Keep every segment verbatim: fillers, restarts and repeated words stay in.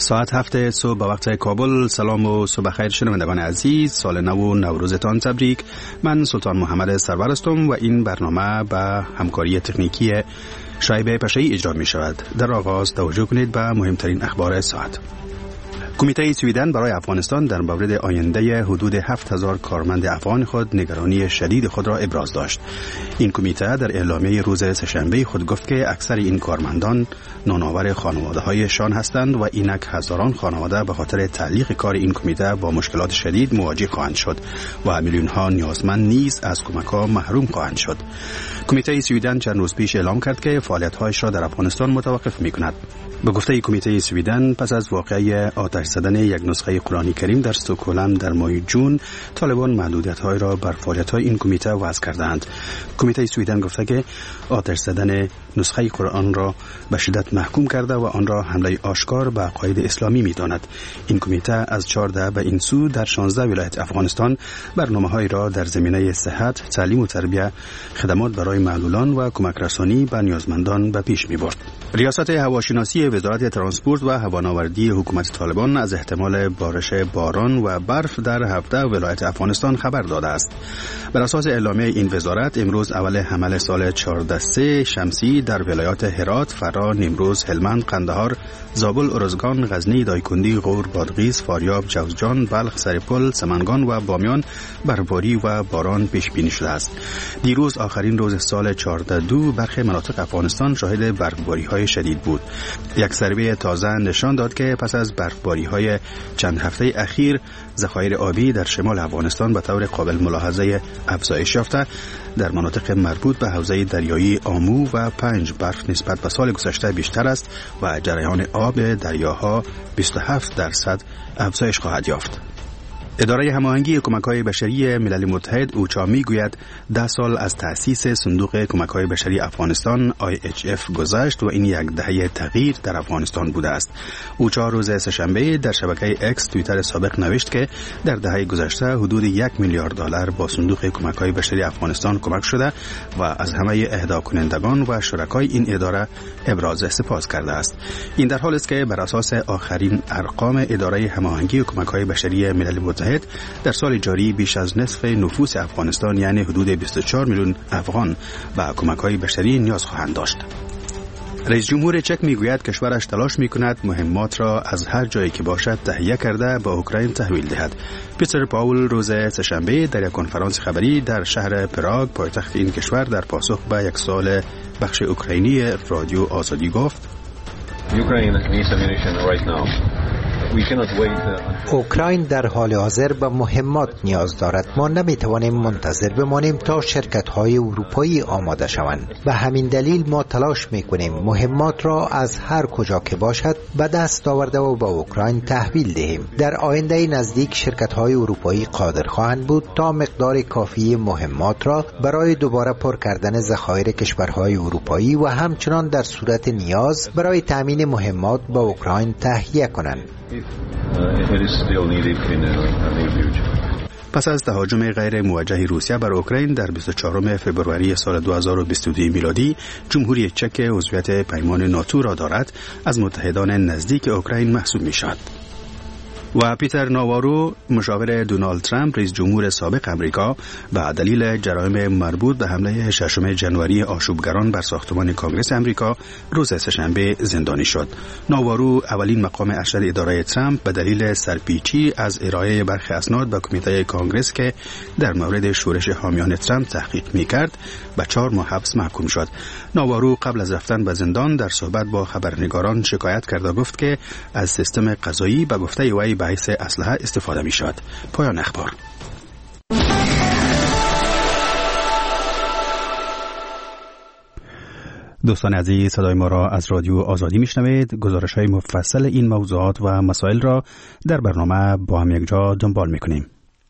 ساعت هفت صبح به وقت کابل. سلام و صبح خیر شنوندگان عزیز، سال نو و نوروزتان تبریک. من سلطان محمد سرور هستم و این برنامه به همکاری تکنیکی شایبه پشایی اجرا می شود. در آغاز توجه کنید به مهمترین اخبار ساعت. کمیته سویدن برای افغانستان در مورد آینده حدود هفت هزار کارمند افغان خود نگرانی شدید خود را ابراز داشت. این کمیته در اعلامیه روز سه‌شنبه خود گفت که اکثر این کارمندان نانآور خانواده‌هایشان هستند و اینک هزاران خانواده به خاطر تعلیق کار این کمیته با مشکلات شدید مواجه خواهند شد و میلیون‌ها نیازمند نیز از کمک‌ها محروم خواهند شد. کمیته سویدن چند روز پیش اعلام کرد که فعالیت‌هایش را در افغانستان متوقف می‌کند. به گفته کمیته سویدن، پس از واقعه آتش زدن یک نسخه قرآن کریم در استکهلم در ماه جون، طالبان محدودیت‌های را بر فعالیت‌های این کمیته وضع کردند. کمیته سویدن گفته که آتش زدن نسخه قرآن را به شدت محکوم کرده و آن را حمله آشکار به عقاید اسلامی می‌داند. این کمیته از چهارده به این سو در شانزده ولایت افغانستان برنامه‌های را در زمینه صحت، تعلیم و تربیت، خدمات برای معلولان و کمک رسانی به نیازمندان به پیش می‌برد. ریاست هواشناسی وزارت ترانسپورت و هوانوردی حکومت طالبان از احتمال بارش باران و برف در هفده ولایت افغانستان خبر داده است. بر اساس اعلامیه این وزارت، امروز اول حمل سال چهارده سه شمسی در ولایات هرات، فرا، نیمروز، هلمند، قندهار، زابل، ارزگان، غزنی، دایکندی، غور، بادغیس، فاریاب، جوزجان، بلخ، سرپل، سمنگان و بامیان برفباری و باران پیش بینی شده است. دیروز آخرین روز سال چهارده دو برخی مناطق افغانستان شاهد برفباری‌های شدید بود. یک سروی تازه نشان داد که پس از برفباری‌های چند هفته اخیر، ذخایر آبی در شمال افغانستان به طور قابل ملاحظه افزایش یافته. در مناطق مربوط به حوزه دریایی آمو و پنج برف نسبت به سال گذشته بیشتر است و جریان آب دریاها بیست و هفت درصد افزایش خواهد یافت. اداره هماهنگی کمک‌های بشری ملل متحد اوچا میگوید ده سال از تأسیس صندوق کمک‌های بشری افغانستان آی اچ اف گذشت و این یک دهه تغییر در افغانستان بوده است. اوچا روز سه‌شنبه در شبکه اکس توییتر سابق نوشت که در دهه گذشته حدود یک میلیارد دلار با صندوق کمک‌های بشری افغانستان کمک شده و از همه اهدا کنندگان و شرکای این اداره ابراز سپاس کرده است. این در حالی است که بر اساس آخرین ارقام اداره هماهنگی کمک‌های بشری ملل متحد در سال جاری بیش از نصف نفوس افغانستان یعنی حدود بیست و چهار میلیون افغان به کمک‌های بشری نیاز خواهند داشت. رئیس جمهور چک میگوید کشورش تلاش میکند مهمات را از هر جایی که باشد تهیه کرده به اوکراین تحویل دهد. پیتر پاول روز سه‌شنبه در یک کنفرانس خبری در شهر پراگ، پایتخت این کشور، در پاسخ به یک سوال بخش اوکراینی رادیو آزادی گفت: اوکراین در حال حاضر به مهمات نیاز دارد. ما نمیتوانیم منتظر بمانیم تا شرکت‌های اروپایی آماده شوند. به همین دلیل ما تلاش میکنیم مهمات را از هر کجا که باشد به دست آورده و به اوکراین تحویل دهیم. در آینده نزدیک شرکت‌های اروپایی قادر خواهند بود تا مقدار کافی مهمات را برای دوباره پر کردن ذخایر کشورهای اروپایی و همچنان در صورت نیاز برای تامین مهمات به اوکراین تهیه کنند. پس از تهاجم غیر موجه روسیه بر اوکراین در بیست و چهارم فوریه سال دو هزار و بیست و دو میلادی، جمهوری چک عضویت پیمان ناتو را دارد از متحدان نزدیک اوکراین محسوب می شود. و پیتر ناوارو، مشاور دونالد ترامپ رئیس جمهور سابق امریکا، به دلیل جرایم مربوط به حمله ششم ژانویه آشوبگران بر ساختمان کنگره امریکا روز سه‌شنبه زندانی شد. ناوارو اولین مقام ارشد اداره ترامپ به دلیل سرپیچی از ارائه برخی اسناد به کمیته کنگره که در مورد شورش حامیان ترامپ تحقیق می‌کرد به چهار ماه حبس محکوم شد. ناوارو قبل از رفتن به زندان در صحبت با خبرنگاران شکایت کرد و گفت که از سیستم قضایی به گفته وی به حیث اسلحه استفاده می شود. پایان اخبار. دوستان عزیز، صدای ما را از رادیو آزادی می شنوید. گزارش های مفصل این موضوعات و مسائل را در برنامه با هم یک جا دنبال می کنیم.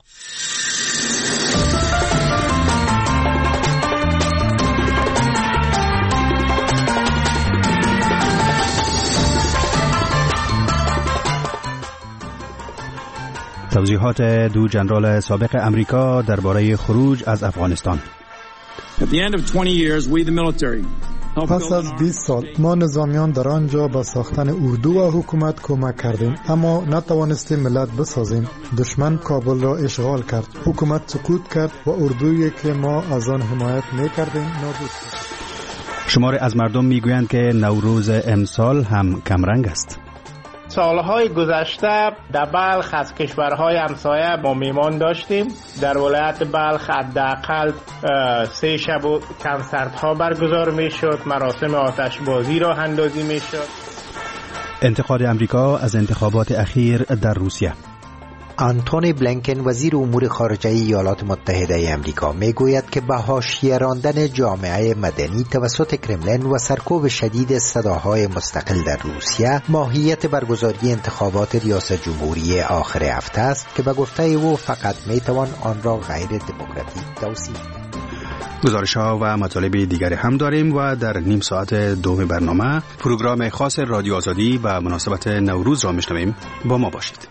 توضیحات دو ژنرال سابق امریکا درباره خروج از افغانستان. At the end of twenty years, we the military پس از بیست سال ما نظامیان در آنجا به ساختن اردو و حکومت کمک کردیم، اما نتوانستیم ملت بسازیم. دشمن کابل را اشغال کرد، حکومت سقوط کرد و اردویی که ما از آن حمایت می‌کردیم نابود شد. شماری از مردم میگویند که نوروز امسال هم کمرنگ است. سالهای گذشته در بلخ از کشورهای همسایه ما میمان داشتیم. در ولایت بلخ حداقل سه شب و کنسرت‌ها برگزار میشد، مراسم آتشبازی راه اندازی میشد. انتقاد امریکا از انتخابات اخیر در روسیه. آنتونی بلینکن وزیر امور خارجه ایالات متحده آمریکا میگوید که به حاشیه راندن جامعه مدنی توسط کرملین و سرکوب شدید صداهای مستقل در روسیه ماهیت برگزاری انتخابات ریاست جمهوری آخر هفته است که به گفته او فقط میتوان آن را غیر دموکراتیک توصیف کرد. گزارش‌ها و مطالب دیگری هم داریم و در نیم ساعت دوم برنامه پروگرام خاص رادیو آزادی و مناسبت نوروز را میشنویم. با ما باشید.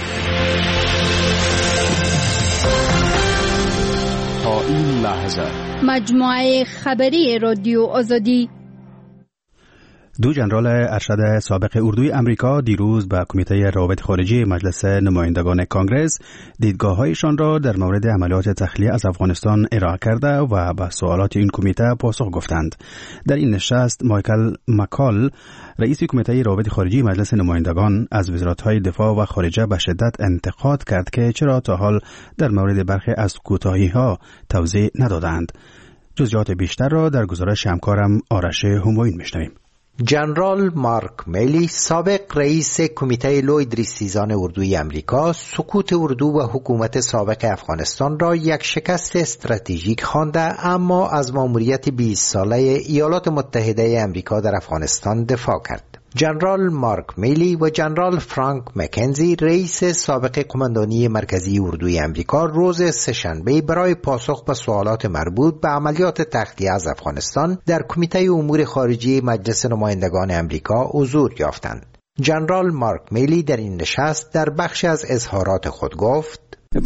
تا این لحظه مجموعه خبری رادیو آزادی. دو ژنرال ارشد سابق اردوی امریکا دیروز به کمیته روابط خارجی مجلس نمایندگان کانگرس دیدگاه‌هایشان را در مورد عملیات تخلیه از افغانستان ارائه کرده و به سوالات این کمیته پاسخ گفتند. در این نشست مایکل مکال رئیس کمیته روابط خارجی مجلس نمایندگان از وزارت‌های دفاع و خارجه به شدت انتقاد کرد که چرا تا حال در مورد برخی از کوتاهی‌ها توضیح ندادند. جزئیات بیشتر را در گزارش همکارم آرش همایون می‌شنویم. جنرال مارک میلی سابق رئیس کمیته لوید ریسیزان اردوی امریکا سقوط اردو و حکومت سابق افغانستان را یک شکست استراتژیک خوانده، اما از مأموریت بیست ساله ایالات متحده امریکا در افغانستان دفاع کرد. جنرال مارک میلی و جنرال فرانک مکنزی رئیس سابق قماندانی مرکزی اردوی امریکا روز سه‌شنبه برای پاسخ به سوالات مربوط به عملیات تخلیه از افغانستان در کمیته امور خارجی مجلس نمایندگان امریکا حضور یافتند. جنرال مارک میلی در این نشست در بخش از اظهارات خود گفت: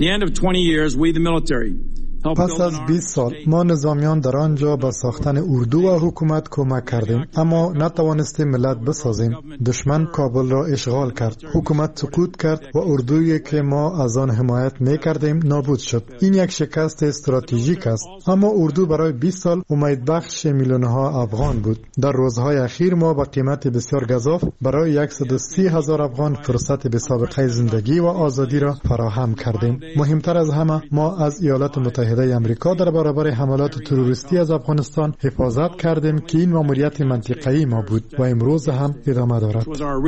پس از بیست سال ما نظامیان در آنجا به ساختن اردو و حکومت کمک کردیم، اما نتوانستیم ملت بسازیم. دشمن کابل را اشغال کرد، حکومت سقوط کرد و اردویی که ما از آن حمایت می‌کردیم نابود شد. این یک شکست استراتژیک است، اما اردو برای بیست سال امید بخش میلیون‌ها افغان بود. در روزهای اخیر ما با قیمت بسیار گزاف برای صد و سی هزار افغان فرصت به سابقه زندگی و آزادی را فراهم کردیم. مهمتر از همه ما از ایالات متحده امریکا در برابر حملات تروریستی از افغانستان حفاظت کردیم که این مأموریت منطقه‌ای ما بود و امروز هم ادامه دارد.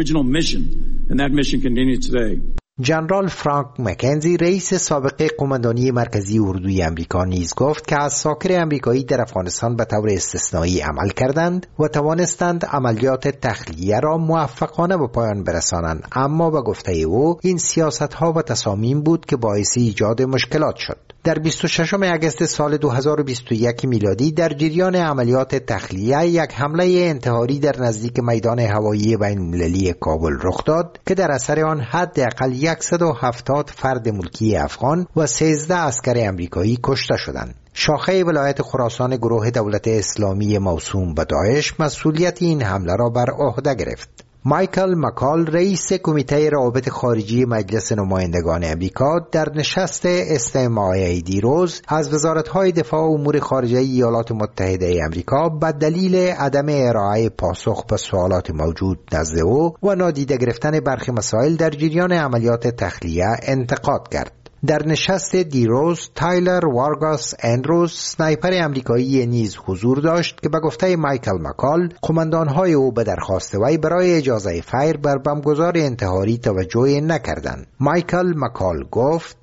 جنرال فرانک مکنزی رئیس سابق قماندانی مرکزی اردوی امریکا نیز گفت که عساکر امریکایی در افغانستان به طور استثنایی عمل کردند و توانستند عملیات تخلیه را موفقانه به پایان برسانند، اما به گفته او این سیاست‌ها و تصامیم بود که باعث ایجاد مشکلات شد. در بیست و ششم اگست سال دو هزار و بیست و یک میلادی در جریان عملیات تخلیه یک حمله انتحاری در نزدیک میدان هوایی بین‌المللی کابل رخ داد که در اثر آن حداقل صد و هفتاد فرد ملکی افغان و سیزده عسکر امریکایی کشته شدند. شاخه ولایت خراسان گروه دولت اسلامی موسوم به داعش مسئولیت این حمله را بر عهده گرفت. مایکل مکال رئیس کمیته روابط خارجی مجلس نمایندگان امریکا در نشست استماعی دیروز از وزارت‌های دفاع و امور خارجه ایالات متحده امریکا به دلیل عدم ارائه پاسخ به سوالات موجود نزد او و نادیده گرفتن برخی مسائل در جریان عملیات تخلیه انتقاد کرد. در نشست دیروز تایلر وارگاس اندروز سنایپر امریکایی نیز حضور داشت که به گفته مایکل مکال قماندان‌های او به درخواست وی برای اجازه فیر بر بمبگذار انتحاری توجه نکردند. مایکل مکال گفت: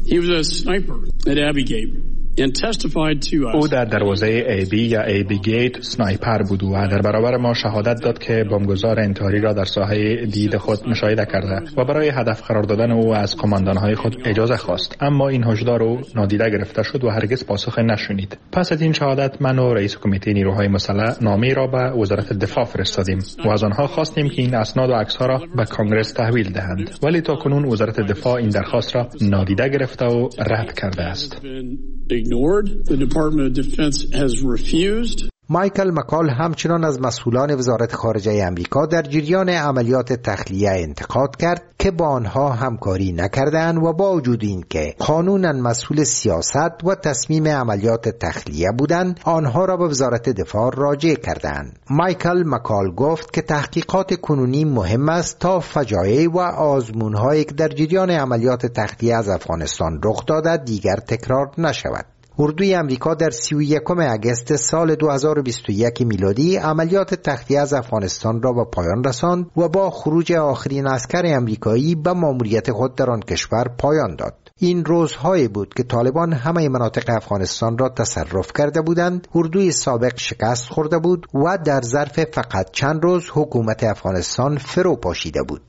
او در دروازه ای بی یا ای بی گیت سنایپر بود و در برابر ما شهادت داد که بمبگذار انتحاری را در ساحه دید خود مشاهده کرده و برای هدف قرار دادن او از کماندانهای خود اجازه خواست، اما این هشدار او نادیده گرفته شد و هرگز پاسخ نشنید. پس از این شهادت من و رئیس کمیته نیروهای مسلح نامه‌ای را به وزارت دفاع فرستادیم و از آنها خواستیم که این اسناد و عکس‌ها را به کانگرس تحویل دهند، ولی تاکنون وزارت دفاع این درخواست را نادیده گرفته و رد کرده است. مایکل مکال همچنان از مسئولان وزارت خارجه امریکا در جریان عملیات تخلیه انتقاد کرد که با آنها همکاری نکردند و با وجود این که قانونا مسئول سیاست و تصمیم عملیات تخلیه بودند، آنها را به وزارت دفاع راجع کردند. مایکل مکال گفت که تحقیقات کنونی مهم است تا فجایع و آزمون‌هایی که در جریان عملیات تخلیه از افغانستان رخ داده دیگر تکرار نشود. اردوی امریکا در سی و یکم اگست سال دو هزار و بیست و یک میلادی عملیات تخلیه از افغانستان را به پایان رساند و با خروج آخرین عسکر امریکایی به مأموریت خود در آن کشور پایان داد. این روزهایی بود که طالبان همه مناطق افغانستان را تصرف کرده بودند، اردوی سابق شکست خورده بود و در ظرف فقط چند روز حکومت افغانستان فرو پاشیده بود.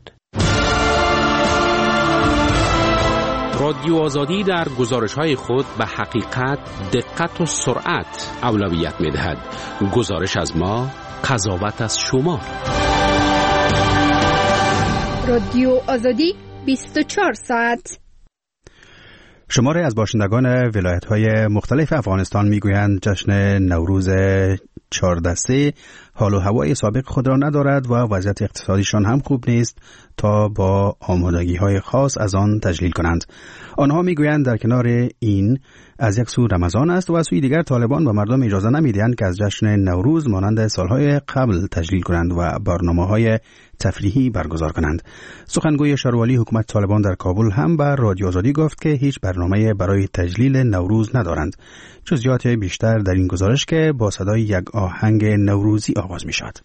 رادیو آزادی در گزارش‌های خود به حقیقت، دقت و سرعت اولویت می‌دهد. گزارش از ما، قضاوت از شما. رادیو آزادی بیست و چهار ساعت. شماری از باشندگان ولایت‌های مختلف افغانستان می‌گویند جشن نوروز چهاردسته حال و هوای سابق خود را ندارد و وضعیت اقتصادیشان هم خوب نیست تا با آمادگی‌های خاص از آن تجلیل کنند. آنها می‌گویند در کنار این از یک سو رمضان است و از سوی دیگر طالبان به مردم اجازه نمی‌دهند که از جشن نوروز مانند سالهای قبل تجلیل کنند و برنامه‌های تفریحی برگزار کنند. سخنگوی شاروالی حکومت طالبان در کابل هم به رادیو آزادی گفت که هیچ برنامه برای تجلیل نوروز ندارند. جزئیات بیشتر در این گزارش که با صدای یک آهنگ نوروزی آغاز می شود.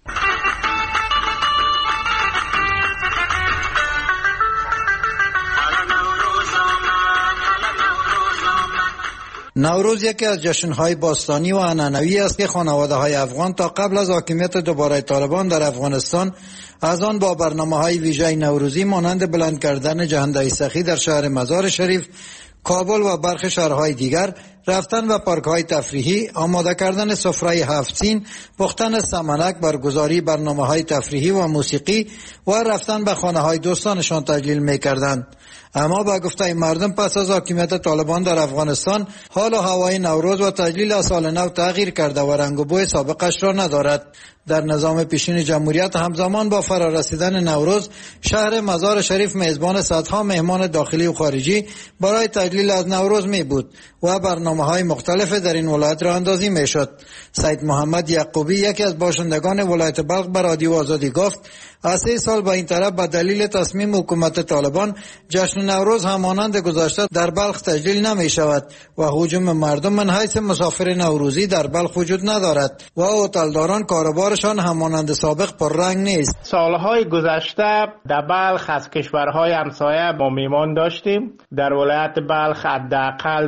نوروز یکی از جشن‌های باستانی و عنعنوی است که خانواده‌های افغان تا قبل از حاکمیت دوباره طالبان در افغانستان از آن با برنامه‌های ویژه نوروزی مانند بلند کردن جهنده سخی در شهر مزار شریف، کابل و برخی شهرهای دیگر، رفتن به پارک‌های تفریحی، آماده کردن سفره هفت سین، پختن سمنک، برگزاری برنامه‌های تفریحی و موسیقی و رفتن به خانه‌های دوستانشان تجلیل می‌کردند. اما با گفته مردم پس از حاکمیت طالبان در افغانستان حال و هوای نوروز و تجلیل سال نو تغییر کرده و رنگ و بوی سابقش را ندارد. در نظام پیشین جمهوریت همزمان با فرارسیدن نوروز شهر مزار شریف میزبان صدها مهمان داخلی و خارجی برای تجلیل از نوروز می بود و برنامه‌های مختلف در این ولایت را اندازی می شد. سید محمد یعقوبی یکی از باشندگان ولایت بلخ به رادیو آزادی گفت از سه سال به این طرف به دلیل تصمیم حکومت طالبان جشن نوروز همانند گذشته در بلخ تجلیل نمی شود و هجوم مردم من حیث مسافر نوروزی در بلخ وجود ندارد و هتلداران کاروبارشان همانند سابق پررنگ نیست. سالهای گذشته در بلخ از کشورهای همسایه ما میمان داشتیم. در ولایت بلخ حداقل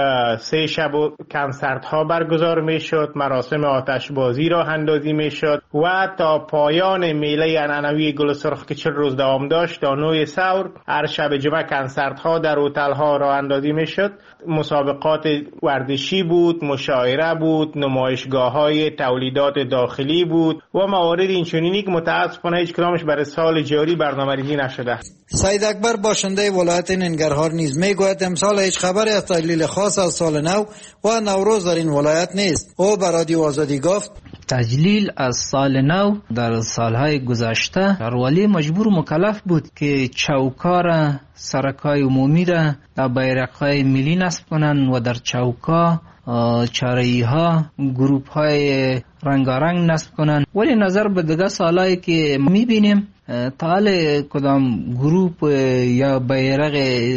سه شب و کنسرت ها برگزار می شد، مراسم آتش بازی را اندازی می شد و تا پایان میله عنعنوی گل سرخ که چل روز دوام داشت تا نوی سور هر شب جمعه کنسرت ها در هتل ها را اندازی می شد. مسابقات ورزشی بود، مشاعره بود، نمایشگاه های تولیدات داخلی بود و موارد اینچنینی که متاسفانه هیچ کدامش برای سال جاری برنامه‌ریزی نشده. سید اکبر باشنده ولایت ننگرهار نیز میگوید امسال هیچ خبری از تجلیل خاص از سال نو و نوروز در این ولایت نیست. او به رادیو آزادی گفت تجلیل از سال نو در سالهای گذشته شاروالی مجبور و مکلف بود که چوکا را، سرکای عمومی را در بیرق‌های ملی نصب کنند و در چوکا چاره‌ای ها، گروپ های رنگارنگ نصب کنند. ولی نظر به دیگه سالهایی که میبینیم تا حال کدام گروپ یا بیرق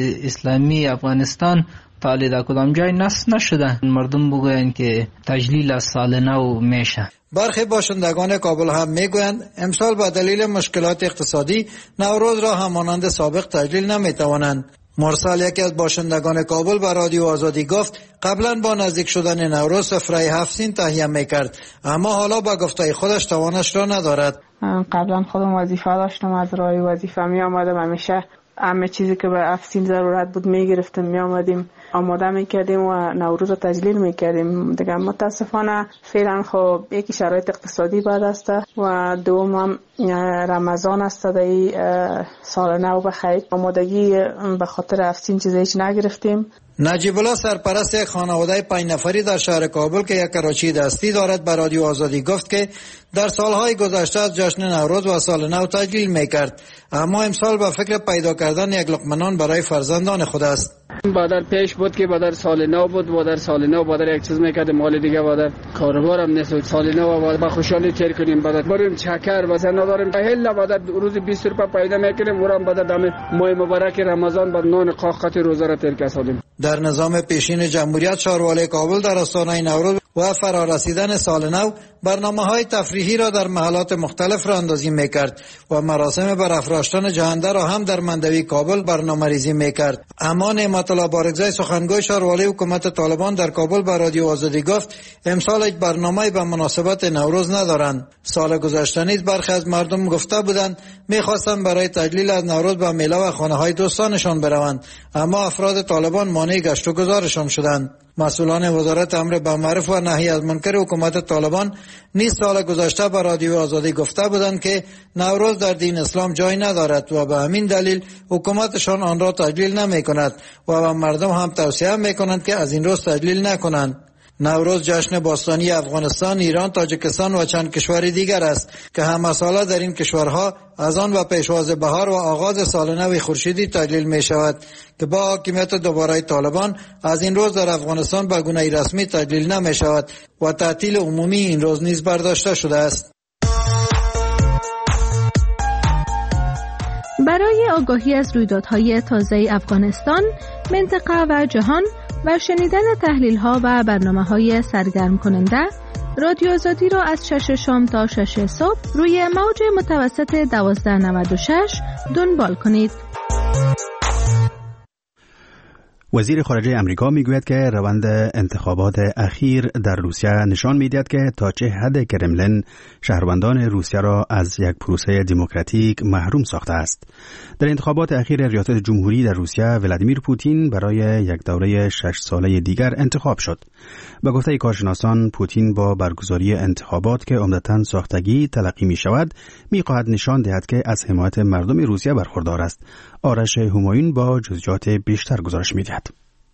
اسلامی افغانستان تا حال در کدام جای نصب نشده. مردم بگویند که تجلیل از سال نو میشه. برخی باشندگان کابل هم میگویند امسال به دلیل مشکلات اقتصادی نوروز را همانند سابق تجلیل نمیتوانند. مرسل یکی از باشندگان کابل به رادیو آزادی گفت قبلا با نزدیک شدن نوروز سفره هفت سین تهیه میکرد اما حالا با گفته خودش توانش را ندارد. قبلا خودم وظیفه داشتم، از راه وظیفه می آمدم، همیشه همه چیزی که به هفت سین ضرورت بود می گرفتیم، می آمدیم آماده می کردیم و نوروز رو تجلیل می کردیم دیگه. متاسفانه فعلا خب یکی شرایط اقتصادی بد است و دوم هم رمضان است. در سال نو بخیر آمادگی به خاطر هفت سین چیزی هیچ نگرفتیم. نجیب الله سرپرست یک خانواده پنج نفری در شهر کابل که یک کراچی دستی دارد به رادیو آزادی گفت که در سالهای گذشته از جشن نوروز و سال نو تجلیل میکرد، اما امسال به فکر پیدا کردن یک لقمه نان برای فرزندان خود است. بادر پیش بود که بادر سال نو بود، بادر سال نو بادر یک چیز میکرد، مال دیگه بادر کاروبار هم نیست. سال نو بادر با خوشحالی تیر کنیم، بادر بریم چکر مثلا نداریم هلا بادر روز بیست روپیه پیدا میکنیم، ورام بادر دم ماه مبارک رمضان بر نان قاقت روزه را تیر کسادیم. در نظام پیشین جمهوریت شهروالی کابل در آستانه نوروز و فرارسیدن سال نو برنامه‌های تفریحی را در محلات مختلف راهاندازی میکرد و مراسم برافراشتن جهنده را هم در مندوی کابل برنامه‌ریزی میکرد. اما نعمت الله بارگزای سخنگوی شهروالی حکومت طالبان در کابل به رادیو آزادی گفت امسال هیچ برنامه‌ای به مناسبت نوروز ندارند. سال گذشته نیز برخی از مردم گفته بودند می‌خواستند برای تجلیل از نوروز به میله و خانه‌های دوستانشان بروند، اما افراد طالبان مانع گشت و گذارشان شدند. مسئولان وزارت امر بالمعروف و نهی از منکر حکومت طالبان نیز سال گذشته به رادیو آزادی گفته بودند که نوروز در دین اسلام جای ندارد و به همین دلیل حکومتشان آن را تجلیل نمی کند و به مردم هم توصیه می کنند که از این روز تجلیل نکنند. نوروز جشن باستانی افغانستان، ایران، تاجیکستان و چند کشور دیگر است که همه ساله در این کشورها از آن و پیشواز بهار و آغاز سال نو خورشیدی تجلیل می شود که با حاکمیت دوباره طالبان از این روز در افغانستان به گونه رسمی تجلیل نمی شود و تعطیل عمومی این روز نیز برداشته شده است. برای آگاهی از رویدادهای تازه افغانستان، منطقه و جهان و شنیدن تحلیل‌ها و برنامه‌های سرگرم کننده، رادیو آزادی را از شش شام تا شش صبح روی موج متوسط دوازده نود و شش دنبال کنید. وزیر خارجه امریکا میگوید که روند انتخابات اخیر در روسیه نشان میدهد که تا چه حد کرملن شهروندان روسیه را از یک پروسه دموکراتیک محروم ساخته است. در انتخابات اخیر ریاست جمهوری در روسیه ولادیمیر پوتین برای یک دوره شش ساله دیگر انتخاب شد. به گفته کارشناسان، پوتین با برگزاری انتخابات که عمدتاً ساختگی تلقی می شود می‌خواهد نشان دهد که از حمایت مردم روسیه برخوردار است. آرش همایون با جزئیات بیشتر گزارش می‌دهد.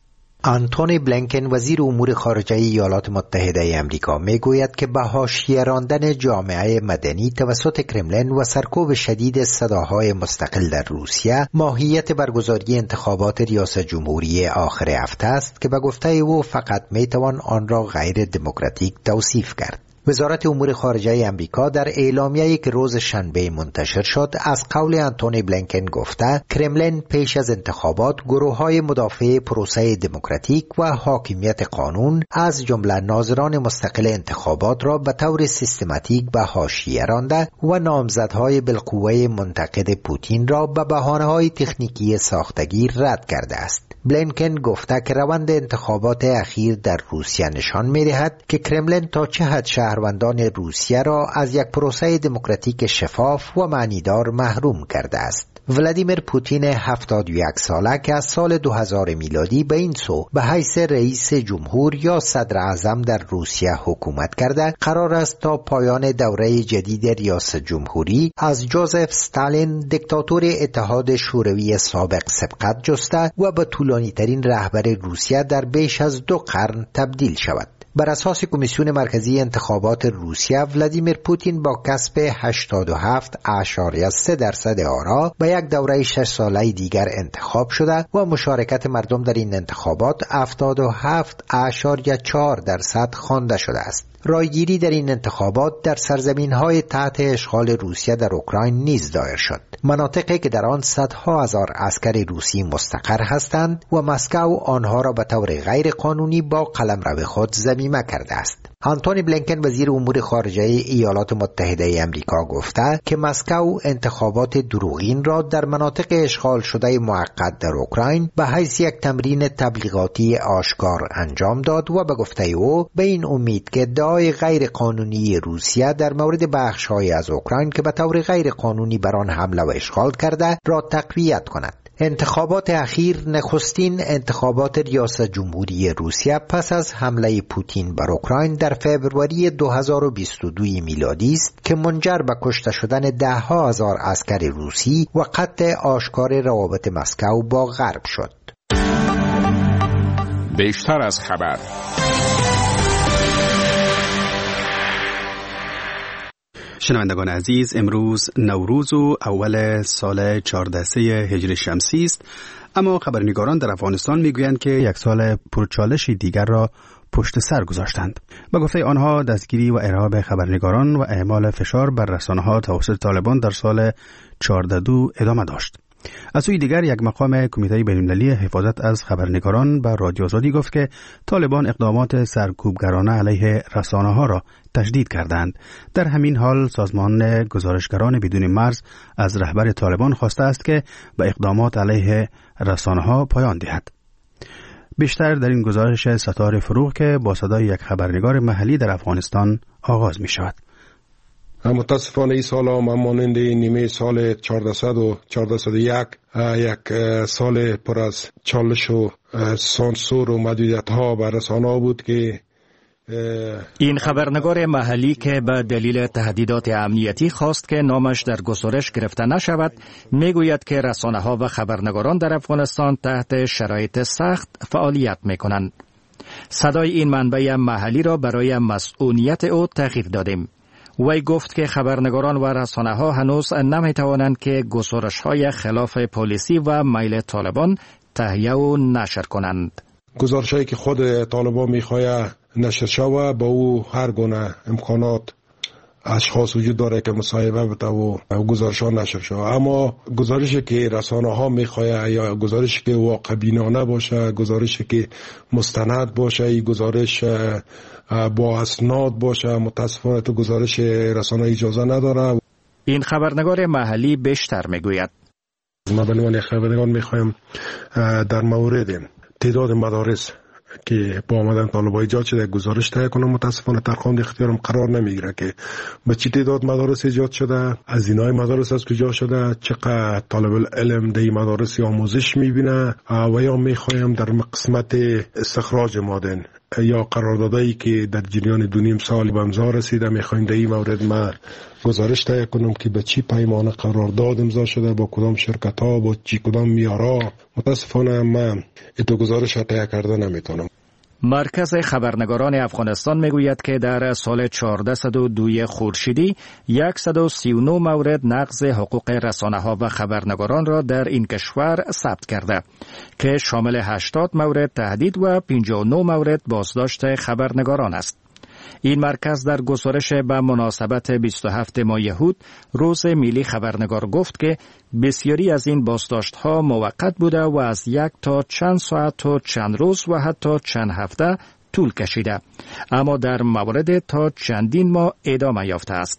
آنتونی بلینکن وزیر امور خارجه ایالات متحده آمریکا میگوید که به حاشیه راندن جامعه مدنی توسط کرملن و سرکوب شدید صداهای مستقل در روسیه ماهیت برگزاری انتخابات ریاست جمهوری آخر هفته است که به گفته او فقط میتوان آن را غیر دموکراتیک توصیف کرد. وزارت امور خارجه امریکا در اعلامیه‌ای که روز شنبه منتشر شد از قول آنتونی بلینکن گفته کرملن پیش از انتخابات گروه‌های مدافع پروسه دموکراتیک و حاکمیت قانون از جمله ناظران مستقل انتخابات را به طور سیستماتیک به حاشیه رانده و نامزدهای بالقوه منتقد پوتین را به بهانه‌های تکنیکی ساختگی رد کرده است. بلینکن گفته که روند انتخابات اخیر در روسیه نشان می‌دهد که کرملن تا چه حد شهروندان روسیه را از یک پروسه دموکراتیک شفاف و معنیدار محروم کرده است. ولادیمیر پوتین هفتاد و یک ساله که از سال دو هزار میلادی به این سو به حیث رئیس جمهور یا صدر اعظم در روسیه حکومت کرده، قرار است تا پایان دوره جدید ریاست جمهوری از جوزف استالین دیکتاتور اتحاد شوروی سابق سبقت جسته و به طولانی ترین رهبر روسیه در بیش از دو قرن تبدیل شود. بر اساس کمیسیون مرکزی انتخابات روسیه، ولادیمیر پوتین با کسب هشتاد و هفت اشاریه سه درصد آرا به یک دوره شش ساله دیگر انتخاب شده و مشارکت مردم در این انتخابات هفتاد و هفت اشاریه چهار درصد خوانده شده است. رایگیری در این انتخابات در سرزمین‌های تحت اشغال روسیه در اوکراین نیز دایر شد، مناطقی که در آن صدها هزار عسکر روسی مستقر هستند و مسکو آنها را به طور غیر قانونی با قلمرو خود ضمیمه کرده است. آنتونی بلینکن وزیر امور خارجه ایالات متحده آمریکا گفته که مسکو انتخابات دروغین را در مناطق اشغال شده موقت در اوکراین به حیث یک تمرین تبلیغاتی آشکار انجام داد و به گفته او به این امید که ادعای غیر قانونی روسیه در مورد بخش‌های از اوکراین که به طور غیر قانونی بر آن حمله و اشغال کرده را تقویت کند. انتخابات اخیر نخستین انتخابات ریاست جمهوری روسیه پس از حمله پوتین بر اوکراین در فوریه دو هزار و بیست و دو میلادی است که منجر به کشته شدن ده ها هزار عسکر روسی و قطع آشکار روابط مسکو با غرب شد. بیشتر از خبر. شنوندگان عزیز، امروز نوروز و اول سال چهارده‌سه هجری شمسی است، اما خبرنگاران در افغانستان میگویند که یک سال پرچالش دیگر را پشت سر گذاشتند. به گفته آنها دستگیری و ارهاب خبرنگاران و اعمال فشار بر رسانه‌ها توسط طالبان در سال چهارده دو ادامه داشت. از سوی دیگر یک مقام کمیته بین‌المللی حفاظت از خبرنگاران به رادیو آزادی گفت که طالبان اقدامات سرکوبگرانه علیه رسانه‌ها را تشدید کردند. در همین حال سازمان گزارشگران بدون مرز از رهبر طالبان خواسته است که به اقدامات علیه رسانه‌ها پایان دهد. بیشتر در این گزارش ستاره فروغ که با صدای یک خبرنگار محلی در افغانستان آغاز می شود. متاسفانه این سال هم مانند نیمه سال چهارده‌صد و چهارده‌صد و یک یک سال پر از چالش و سانسور و محدودیت ها بر رسانه ها بود که این خبرنگار محلی که به دلیل تهدیدات امنیتی خواست که نامش در گزارش گرفته نشود، میگوید که رسانه ها و خبرنگاران در افغانستان تحت شرایط سخت فعالیت میکنند. صدای این منبع محلی را برای مسئولیت او تغییر دادیم. وی گفت که خبرنگاران و رسانه ها هنوز نمی توانند که گزارش های خلاف پلیسی و میل طالبان تهیه و نشر کنند. گزارش هایی که خود طالبان میخواه نشر شوه با او هر گونه امکانات اشخاص وجود داره که مصاحبه بده و گزارش ها نشر شوه، اما گزارشی که رسانه ها میخواه یا گزارشی که واقع بینانه باشه، گزارشی که مستند باشه، این گزارش با اسناد باشه، متاسفانه تو گزارش رسانه اجازه نداره. این خبرنگار محلی بیشتر میگوید ما به عنوان خبرنگار میخوایم در مورد تعداد مدارس که با آمدن طالبان ایجاد شده گزارش تهیه کنم. متاسفانه در خواند اختیارم قرار نمیگیره که به چه تعداد مدارس ایجاد شده، از اینای مدارس از کجا شده، چقدر طالب العلم در این مدارس آموزش میبینه و یا میخوایم در قسمت استخراج مادن یا قراردادایی که در جریان دو نیم سال به امضا رسیده، میخوایم در این مورد ما گزارش تهیه کنم که به چی پیمانه قرارداد امضا شده، با کدام شرکت ها، با چی کدام میارا. متاسفانه من این گزارش تهیه کرده نمیتونم. مرکز خبرنگاران افغانستان میگوید که در سال چهارده‌صد و دو خورشیدی صد و سی و نه مورد نقض حقوق رسانه ها و خبرنگاران را در این کشور ثبت کرده که شامل هشتاد مورد تهدید و پنجاه و نه مورد بازداشت خبرنگاران است. این مرکز در گزارش به مناسبت بیست و هفتم یهود روز ملی خبرنگار گفت که بسیاری از این بازداشت‌ها موقت بوده و از یک تا چند ساعت و چند روز و حتی چند هفته طول کشیده، اما در موارد تا چندین ماه ادامه یافته است.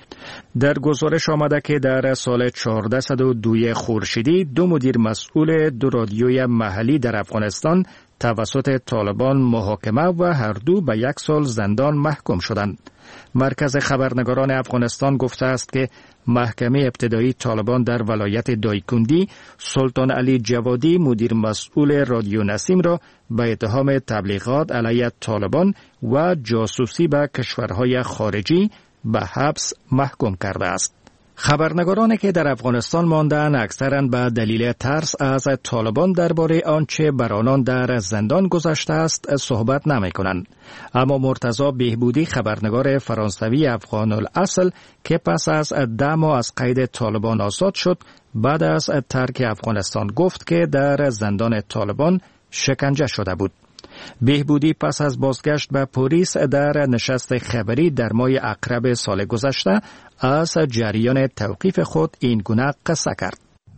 در گزارش آمده که در سال چهارده‌صد و دو خورشیدی دو مدیر مسئول دو رادیوی محلی در افغانستان توسط طالبان محاکمه و هر دو به یک سال زندان محکوم شدند. مرکز خبرنگاران افغانستان گفته است که محکمه ابتدایی طالبان در ولایت دایکندی سلطان علی جوادی مدیر مسئول رادیو نسیم را به اتهام تبلیغات علیه طالبان و جاسوسی به کشورهای خارجی به حبس محکوم کرده است. خبرنگارانی که در افغانستان ماندند اکثرا به دلیل ترس از طالبان درباره آنچه بر آنان در زندان گذشته است صحبت نمی‌کنند. اما مرتضی بهبودی خبرنگار فرانسوی افغان الاصل که پس از ده ماه از قید طالبان آزاد شد، بعد از ترک افغانستان گفت که در زندان طالبان شکنجه شده بود. بهبودی پس از بازگشت به پاریس در نشست خبری در ماه اکتبر سال گذشته از جریان توقیف خود این گونه قصه کرد.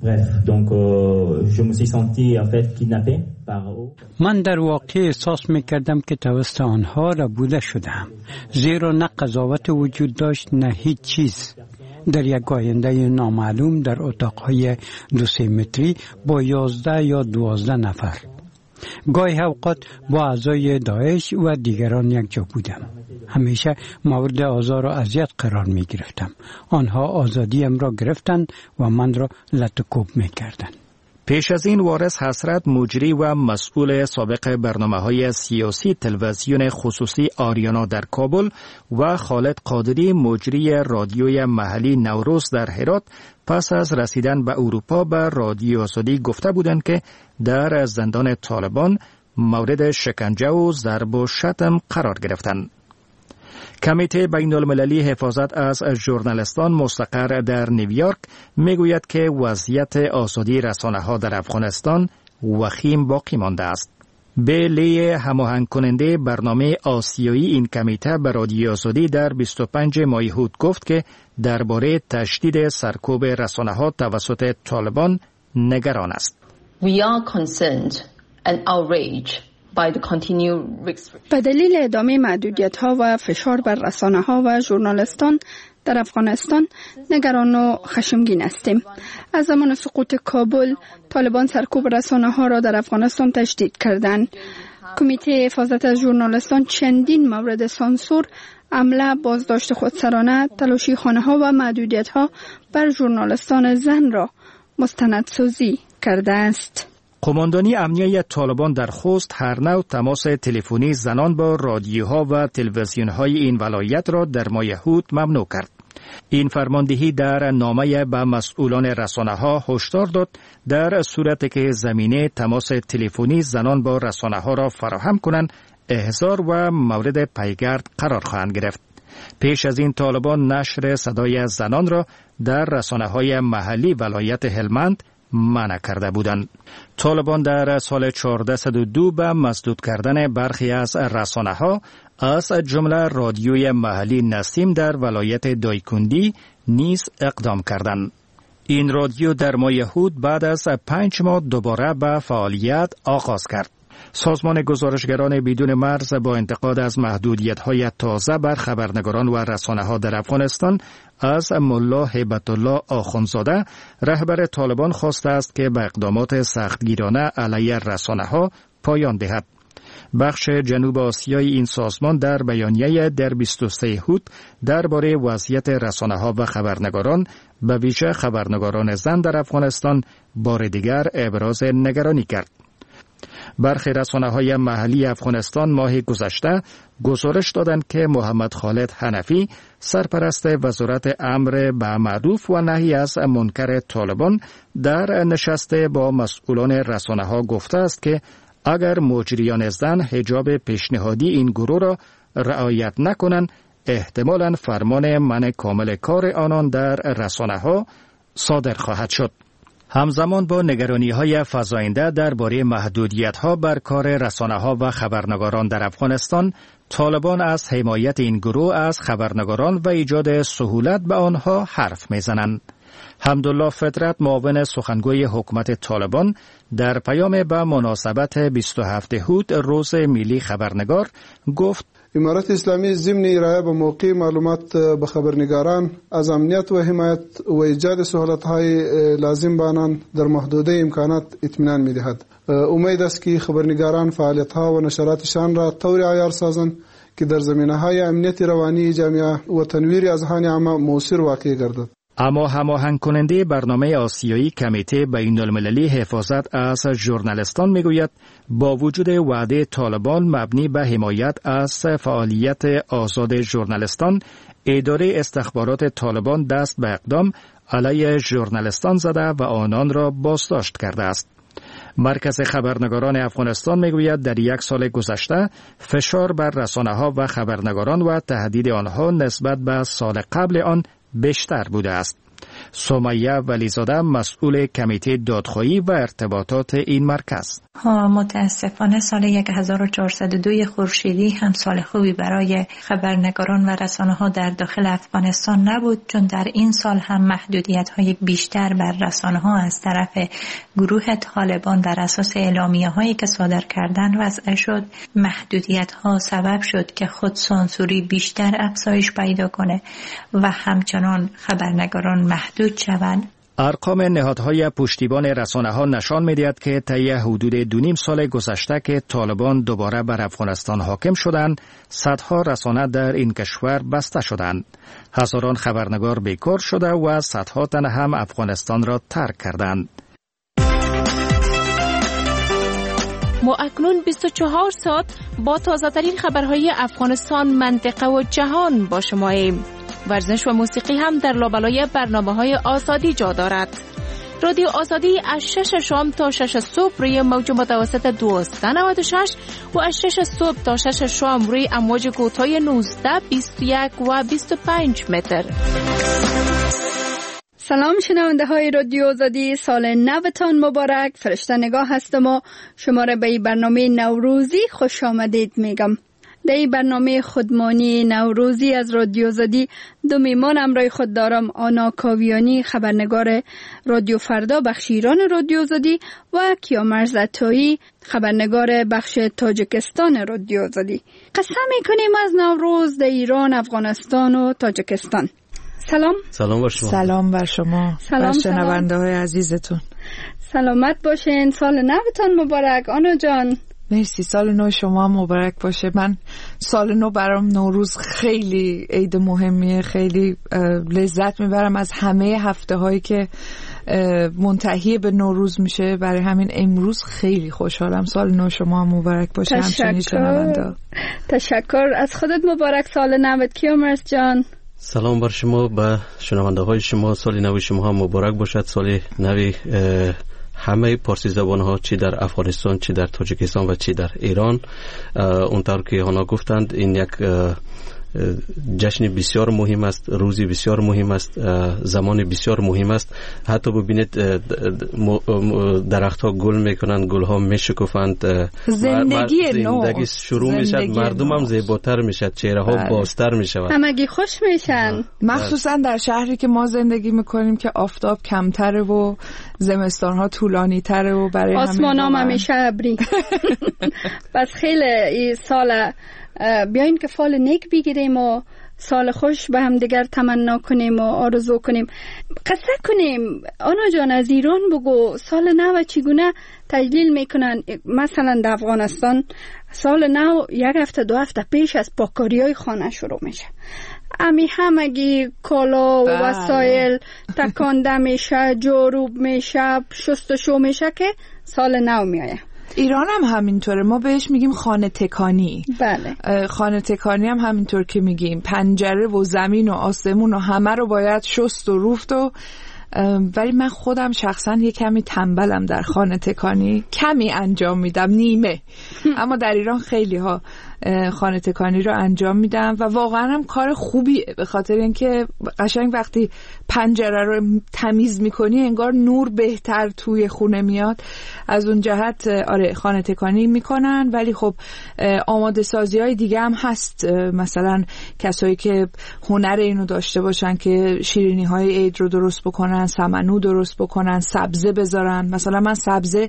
من در واقع احساس می‌کردم که توسط آنها ربوده شدم، زیرا نه قضاوت وجود داشت نه هیچ چیز. در یک آینده نامعلوم در اتاقهای دو سه متری با یازده یا دوازده نفر. گاهی اوقات با اعضای داعش و دیگران یک جا بودم. همیشه مورد آزار و اذیت قرار می گرفتم. آنها آزادیم را گرفتند و من را لطکوب می کردند. پیش از این وارث حسرت مجری و مسئول سابق برنامه‌های سیاسی تلویزیون خصوصی آریانا در کابل و خالد قادری مجری رادیوی محلی نوروز در هرات پس از رسیدن به اروپا به رادیو آزادی گفته بودند که در زندان طالبان مورد شکنجه و ضرب و شتم قرار گرفتند. کمیته بین المللی حفاظت از ژورنالیستان مستقر در نیویورک میگوید که وضعیت آزادی رسانه‌ها در افغانستان وخیم باقی مانده است. به لی هماهنگ کننده برنامه آسیایی این کمیته به رادیو آزادی در بیست و پنجم ماه هود گفت که درباره تشدید سرکوب رسانه‌ها توسط طالبان نگران است. We are concerned and outraged by the continued به دلیل ادامه محدودیت‌ها و فشار بر رسانه‌ها و ژورنالیستان در افغانستان نگران و خشمگین هستیم. از زمان سقوط کابل، طالبان سرکوب رسانه‌ها را در افغانستان تشدید کردند. کمیته حفاظت از ژورنالیستان چندین مورد سانسور، حمله، بازداشت خودسرانه، تلاشی خانه‌ها و محدودیت‌ها بر ژورنالیستان زن را مستندسازی کرده است. قماندانی امنیه طالبان در خوست هر نوع تماس تلفنی زنان با رادیوها و تلویزیون‌های این ولایت را در ماه هود ممنوع کرد. این فرماندهی در نامه به مسئولان رسانه‌ها هشدار داد در صورتی که زمینه تماس تلفنی زنان با رسانه‌ها را فراهم کنند، احضار و مورد پیگرد قرار خواهند گرفت. پیش از این طالبان نشر صدای زنان را در رسانه‌های محلی ولایت هلمند منع کرده بودند. طالبان در سال چهارده صد و دو به مسدود کردن برخی از رسانه‌ها از جمله رادیوی محلی نسیم در ولایت دایکندی نیز اقدام کردند. این رادیو در ماه هود بعد از پنج ماه دوباره به فعالیت آغاز کرد. سازمان گزارشگران بدون مرز با انتقاد از محدودیت‌های تازه بر خبرنگاران و رسانه‌ها در افغانستان از ملا هیبت الله آخوندزاده رهبر طالبان خواسته است که به اقدامات سختگیرانه علیه رسانه‌ها پایان دهد. بخش جنوب آسیای این سازمان در بیانیه در بیست و سوم هود درباره وضعیت رسانه‌ها و خبرنگاران به ویژه خبرنگاران زن در افغانستان بار دیگر ابراز نگرانی کرد. برخی رسانه‌های محلی افغانستان ماه گذشته گزارش دادند که محمد خالد حنفی سرپرست وزارت امر به معروف و نهی از منکر طالبان در نشست با مسئولان رسانه‌ها گفته است که اگر مجریان زن حجاب پیشنهادی این گروه را رعایت نکنند، احتمالاً فرمان منع کامل کار آنان در رسانه‌ها صادر خواهد شد. همزمان با نگرانی‌های فزاینده درباره محدودیت‌ها بر کار رسانه‌ها و خبرنگاران در افغانستان، طالبان از حمایت این گروه از خبرنگاران و ایجاد سهولت به آنها حرف می‌زنند. حمدالله فطرت معاون سخنگوی حکومت طالبان در پیام به مناسبت بیست و هفتم هود روز ملی خبرنگار گفت: امارت اسلامی ضمن ارائه به موقع معلومات به خبرنگاران از امنیت و حمایت و ایجاد سهولت‌های لازم به آنان در محدوده امکانات اطمینان می‌دهد. امید است که خبرنگاران فعالیت‌ها و نشراتشان را طور عیار سازند که در زمینه‌های امنیت روانی جامعه و تنویر اذهان عامه مؤثر واقع گردد. اما هماهنگ کننده برنامه آسیایی کمیته بین المللی حفاظت از ژورنالیستان میگوید با وجود وعده طالبان مبنی به حمایت از فعالیت آزاد ژورنالیستان، اداره استخبارات طالبان دست به اقدام علیه ژورنالیستان زده و آنان را بازداشت کرده است. مرکز خبرنگاران افغانستان میگوید در یک سال گذشته فشار بر رسانه‌ها و خبرنگاران و تهدید آنها نسبت به سال قبل آن بیشتر بوده است. سمیه ولیزاده مسئول کمیته دادخواهی و ارتباطات این مرکز: متاسفانه سال هزار و چهارصد و دو خورشیدی هم سال خوبی برای خبرنگاران و رسانه‌ها در داخل افغانستان نبود، چون در این سال هم محدودیت‌های بیشتر بر رسانه‌ها از طرف گروه طالبان بر اساس اعلامیه‌هایی که صادر کردند وضع شد. محدودیت‌ها سبب شد که خودسانسوری بیشتر افزایش پیدا کنه و همچنان خبرنگاران محدود شوند. ارقام نهادهای پشتیبان رسانه‌ها نشان می‌دهد که طی حدود دو نیم سال گذشته که طالبان دوباره بر افغانستان حاکم شدند، صدها رسانه در این کشور بسته شدند. هزاران خبرنگار بیکار شده و صدها تن هم افغانستان را ترک کردند. ما اکنون بیست و چهار ساعت با تازه‌ترین خبرهای افغانستان، منطقه و جهان با شماییم. ورزش و موسیقی هم در لابلای برنامه‌های آزادی جا دارد. رادیو آزادی از شش شام تا شش صبح روی موج متوسط دویست و نود و شش و از شش صبح تا شش شام روی امواج کوتاه نوزده، بیست و یک و بیست و پنج متر. سلام شنونده های رادیو آزادی، سال نوتان مبارک. فرشته نگاه هستم و شما را به این برنامه نوروزی خوش آمدید میگم. در این برنامه خودمانی نوروزی از رادیو آزادی دو میمان همراه خود دارم. آنا کاویانی، خبرنگار رادیو فردا بخش ایران رادیو آزادی، و کیامرز عطایی، خبرنگار بخش تاجیکستان رادیو آزادی. قسم میکنیم از نوروز در ایران، افغانستان و تاجیکستان. سلام. سلام بر شما. سلام بر شما. سلام. شنونده های عزیزتون. سلامت باشین. سال نوتان مبارک آنا جان. مرسی. سال نو شما مبارک باشه. من سال نو برام نوروز خیلی عید مهمیه، خیلی لذت میبرم از همه هفته هایی که منتهی به نوروز میشه. برای همین امروز خیلی خوشحالم. سال نو شما مبارک باشه. همچنین شنونده. تشکر. از خودت مبارک سال نوت کیامرز جان. سلام بر شما، به شنونده های شما سال نو شما هم مبارک باشد. سال نو همه پارسی زبان ها، چی در افغانستان، چی در تاجیکستان و چی در ایران. اونطور که آنها گفتند این یک جشن بسیار مهم است، روزی بسیار مهم است، زمان بسیار مهم است. حتی ببینید درخت ها گل میکنند، گل ها میشکفند، زندگی نو زندگی شروع میشد، مردم هم زیباتر میشد، چهره ها بازتر میشود، همگی خوش میشن. مخصوصا در شهری که ما زندگی میکنیم که آفتاب کمتره و زمستان ها طولانی تره و برای آسمان هم همیشه ابری. بس خیلی این سال بیاین که فال نیک بگیریم و سال خوش به هم دیگر تمنا کنیم و آرزو کنیم. قصه کنیم آنا جان، از ایران بگو سال نو چگونه تجلیل میکنن؟ مثلا در افغانستان سال نو یک هفته دو هفته پیش از پاککاری های خانه شروع میشه. امی همگی کالا و وسایل تکانده میشه، جاروب میشه، شستشو میشه که سال نو میایه. ایران هم همینطوره، ما بهش میگیم خانه تکانی. بله. خانه تکانی هم همینطور که میگیم پنجره و زمین و آسمون و همه رو باید شست و روفت و ولی من خودم شخصا یه کمی تنبلم در خانه تکانی، کمی انجام میدم، نیمه. اما در ایران خیلی ها خانه تکانی رو انجام میدم و واقعا هم کار خوبیه، به خاطر اینکه قشنگ وقتی پنجره رو تمیز میکنی انگار نور بهتر توی خونه میاد. از اون جهت آره خانه تکانی میکنن. ولی خب آماده سازی های دیگه هم هست، مثلا کسایی که هنر اینو داشته باشن که شیرینی های عید رو درست بکنن، سمنو درست بکنن، سبزه بذارن. مثلا من سبزه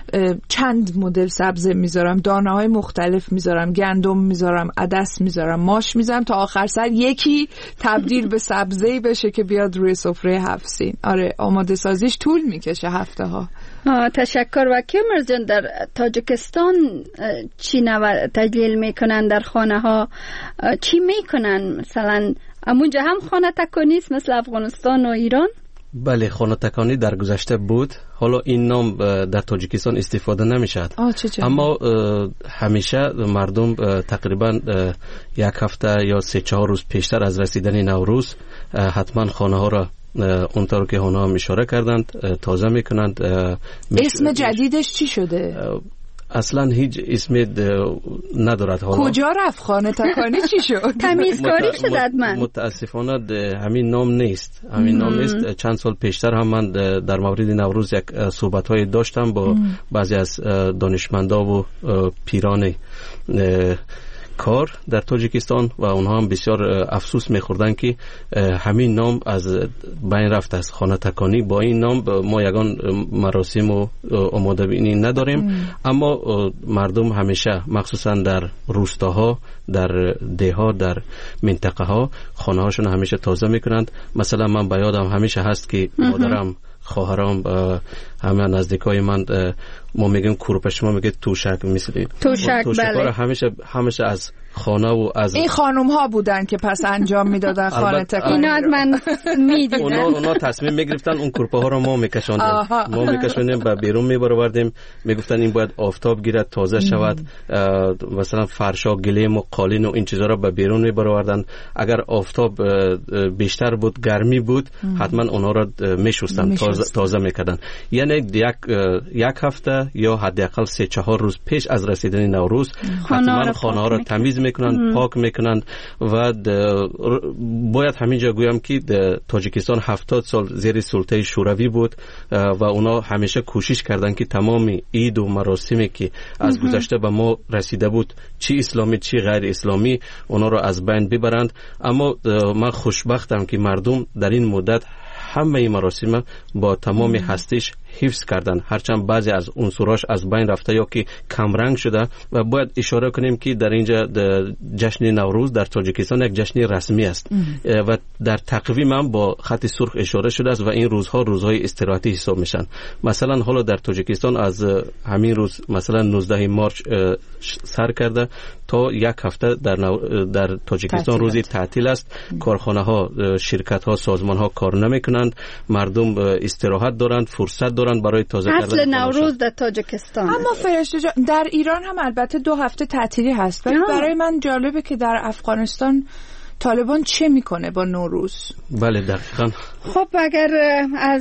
چند مدل سبزه میذارم، دانه های مختلف میذارم، گندم میذارم، عدس میذارم، ماش میذارم، تا آخر سر یکی تبدیل به سبزه‌ای بشه که بیاد روی سفره هفت سین. آره آماده سازیش طول میکشه، هفته ها. تشکر. و کیامرز جان، در تاجیکستان چی نو تجلیل میکنن در خانه ها؟ چی میکنن؟ مثلا همونجا هم خانه تکانی است مثل افغانستان و ایران؟ بله، خانه تکانی در گذشته بود، حالا این نام در تاجیکستان استفاده نمیشد. اما همیشه مردم تقریبا یک هفته یا سه چهار روز پیشتر از رسیدن نوروز حتما خانه ها را اونطور که اونا هم اشاره کردند تازه میکنند. اسم جدیدش چی شده؟ اصلا هیچ اسمی ندارد. حالا کجا رفت خانه تکانی؟ چی شد؟ تمیزکاری شد حتما. متاسفانه همین نام نیست، همین نام نیست. چند سال پیشتر هم من در مورد نوروز یک صحبت های داشتم با بعضی از دانشمندا و پیران کار در تاجیکستان و اونها هم بسیار افسوس میخوردن که همین نام از بین رفت است، خانه تکانی. با این نام ما یگان مراسم و آماده بینی نداریم. ام. اما مردم همیشه مخصوصا در روستاها، در دهها، در منطقه ها خانه هاشون همیشه تازه میکنند. مثلا من به یادم همیشه هست که مادرم، خواهرام، همه نزدیکای من، ما میگیم کورپش، ما میگیم توشک، مثل توشک. توشک بله. همیشه همیشه از خانه و از این خانم ها بودن که پس انجام میدادن خانه تکانی. اینا از من میدیدن. اونا اونا تصمیم میگرفتن اون کورپه ها رو ما میکشاندیم. ما میکشاندیم و بیرون میبروردیم، میگفتن این باید آفتاب گیرد تازه شود. مثلا فرشا، گلیم و قالین و این چیزا رو به بیرون میبروردن. اگر آفتاب بیشتر بود، گرمی بود، حتما اونا رو میشستن، تازه تازه میکردن. یعنی یک یک هفته یا حداقل سه چهار روز پیش از رسیدن نوروز حتما خانه ها رو تمیز میکنند، پاک میکنند. و باید همینجا گویم که تاجیکستان هفتاد سال زیر سلطه شوروی بود و اونا همیشه کوشش کردند که تمام عید و مراسمی که از گذشته به ما رسیده بود، چی اسلامی چی غیر اسلامی، اونا رو از بین ببرند. اما من خوشبختم که مردم در این مدت همه این مراسم با تمام هستیش حفظ کردن، هرچند بعضی از عنصراش از بین رفته یا که کمرنگ شده. و باید اشاره کنیم که در اینجا جشن نوروز در تاجیکستان یک جشن رسمی است و در تقویم هم با خط سرخ اشاره شده است و این روزها روزهای استراحتی حساب میشن. مثلا حالا در تاجیکستان از همین روز مثلا نوزده مارچ سر کرده تا یک هفته در نو... در تاجیکستان روزی تعطیل است. کارخانه ها، شرکت ها، سازمان ها کار نمیکنند، مردم استراحت دارند، فرصت دارند برای تازه کردن. اصل نوروز در تاجیکستان. اما فرشته جان، در ایران هم البته دو هفته تعطیلی هست، ولی برای من جالبه که در افغانستان طالبان چه میکنه با نوروز؟ بله دقیقاً. خب اگر از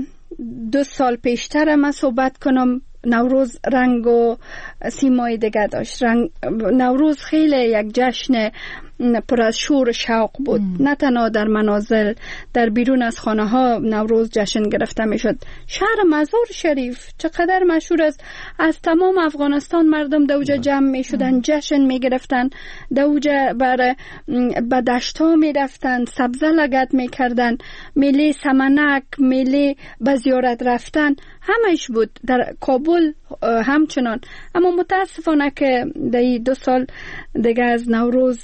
دو سال پیشتر من صحبت کنم، نوروز رنگ و سیمای دیگه داشت. رنگ نوروز خیلی یک جشن پر از شور و شوق بود. ام. نه تنها در منازل، در بیرون از خانه ها نوروز جشن گرفته می شد. شهر مزار شریف چقدر مشهور است، از تمام افغانستان مردم دوجه جمع می شدن، جشن می گرفتن، دوجه بر به دشتا می رفتن، سبزه لگد می کردن، میله سمنک، میله به زیارت رفتن، همش بود. در کابل همچنان. اما متاسفانه که در دو سال دیگه از نوروز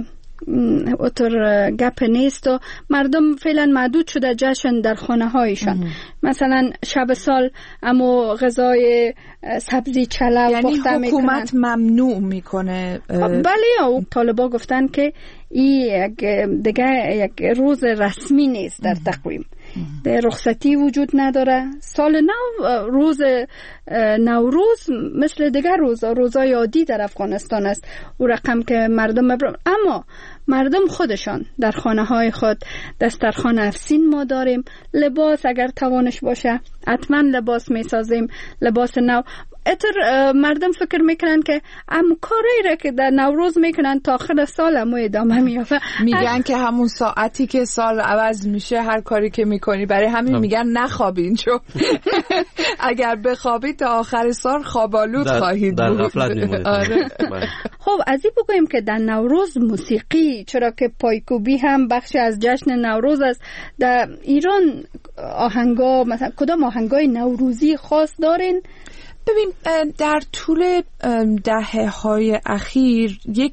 اتر گپ نیست و مردم فعلا محدود شده جشن در خانه هایشان. مثلا شب سال اما غذای سبزی چلو یعنی پخته میکنن. حکومت ممنوع میکنه. بله، طالبا گفتن که این یک دیگه یک روز رسمی نیست در تقویم. در رخصتی وجود نداره. سال نو روز نوروز مثل دیگر روز روزای عادی در افغانستان است، او رقم که مردم مبرم. اما مردم خودشان در خانه های خود دسترخوان افسین ما داریم. لباس اگر توانش باشه حتما لباس می سازیم، لباس نو. اتر مردم فکر میکنن که ام کاری را که در نوروز میکنن تا آخر سال هم ادامه میافه. میگن که همون ساعتی که سال عوض میشه هر کاری که میکنی، برای همین میگن نخوابین، چون اگر بخوابید تا آخر سال خوابالود خواهید در بود. غفلت میمونید. خب از این بگویم که در نوروز موسیقی، چرا که پایکوبی هم بخشی از جشن نوروز است. در ایران آهنگا، مثلا کدام آهنگای نوروزی خاص دارین؟ ببین، در طول دهه‌های اخیر یک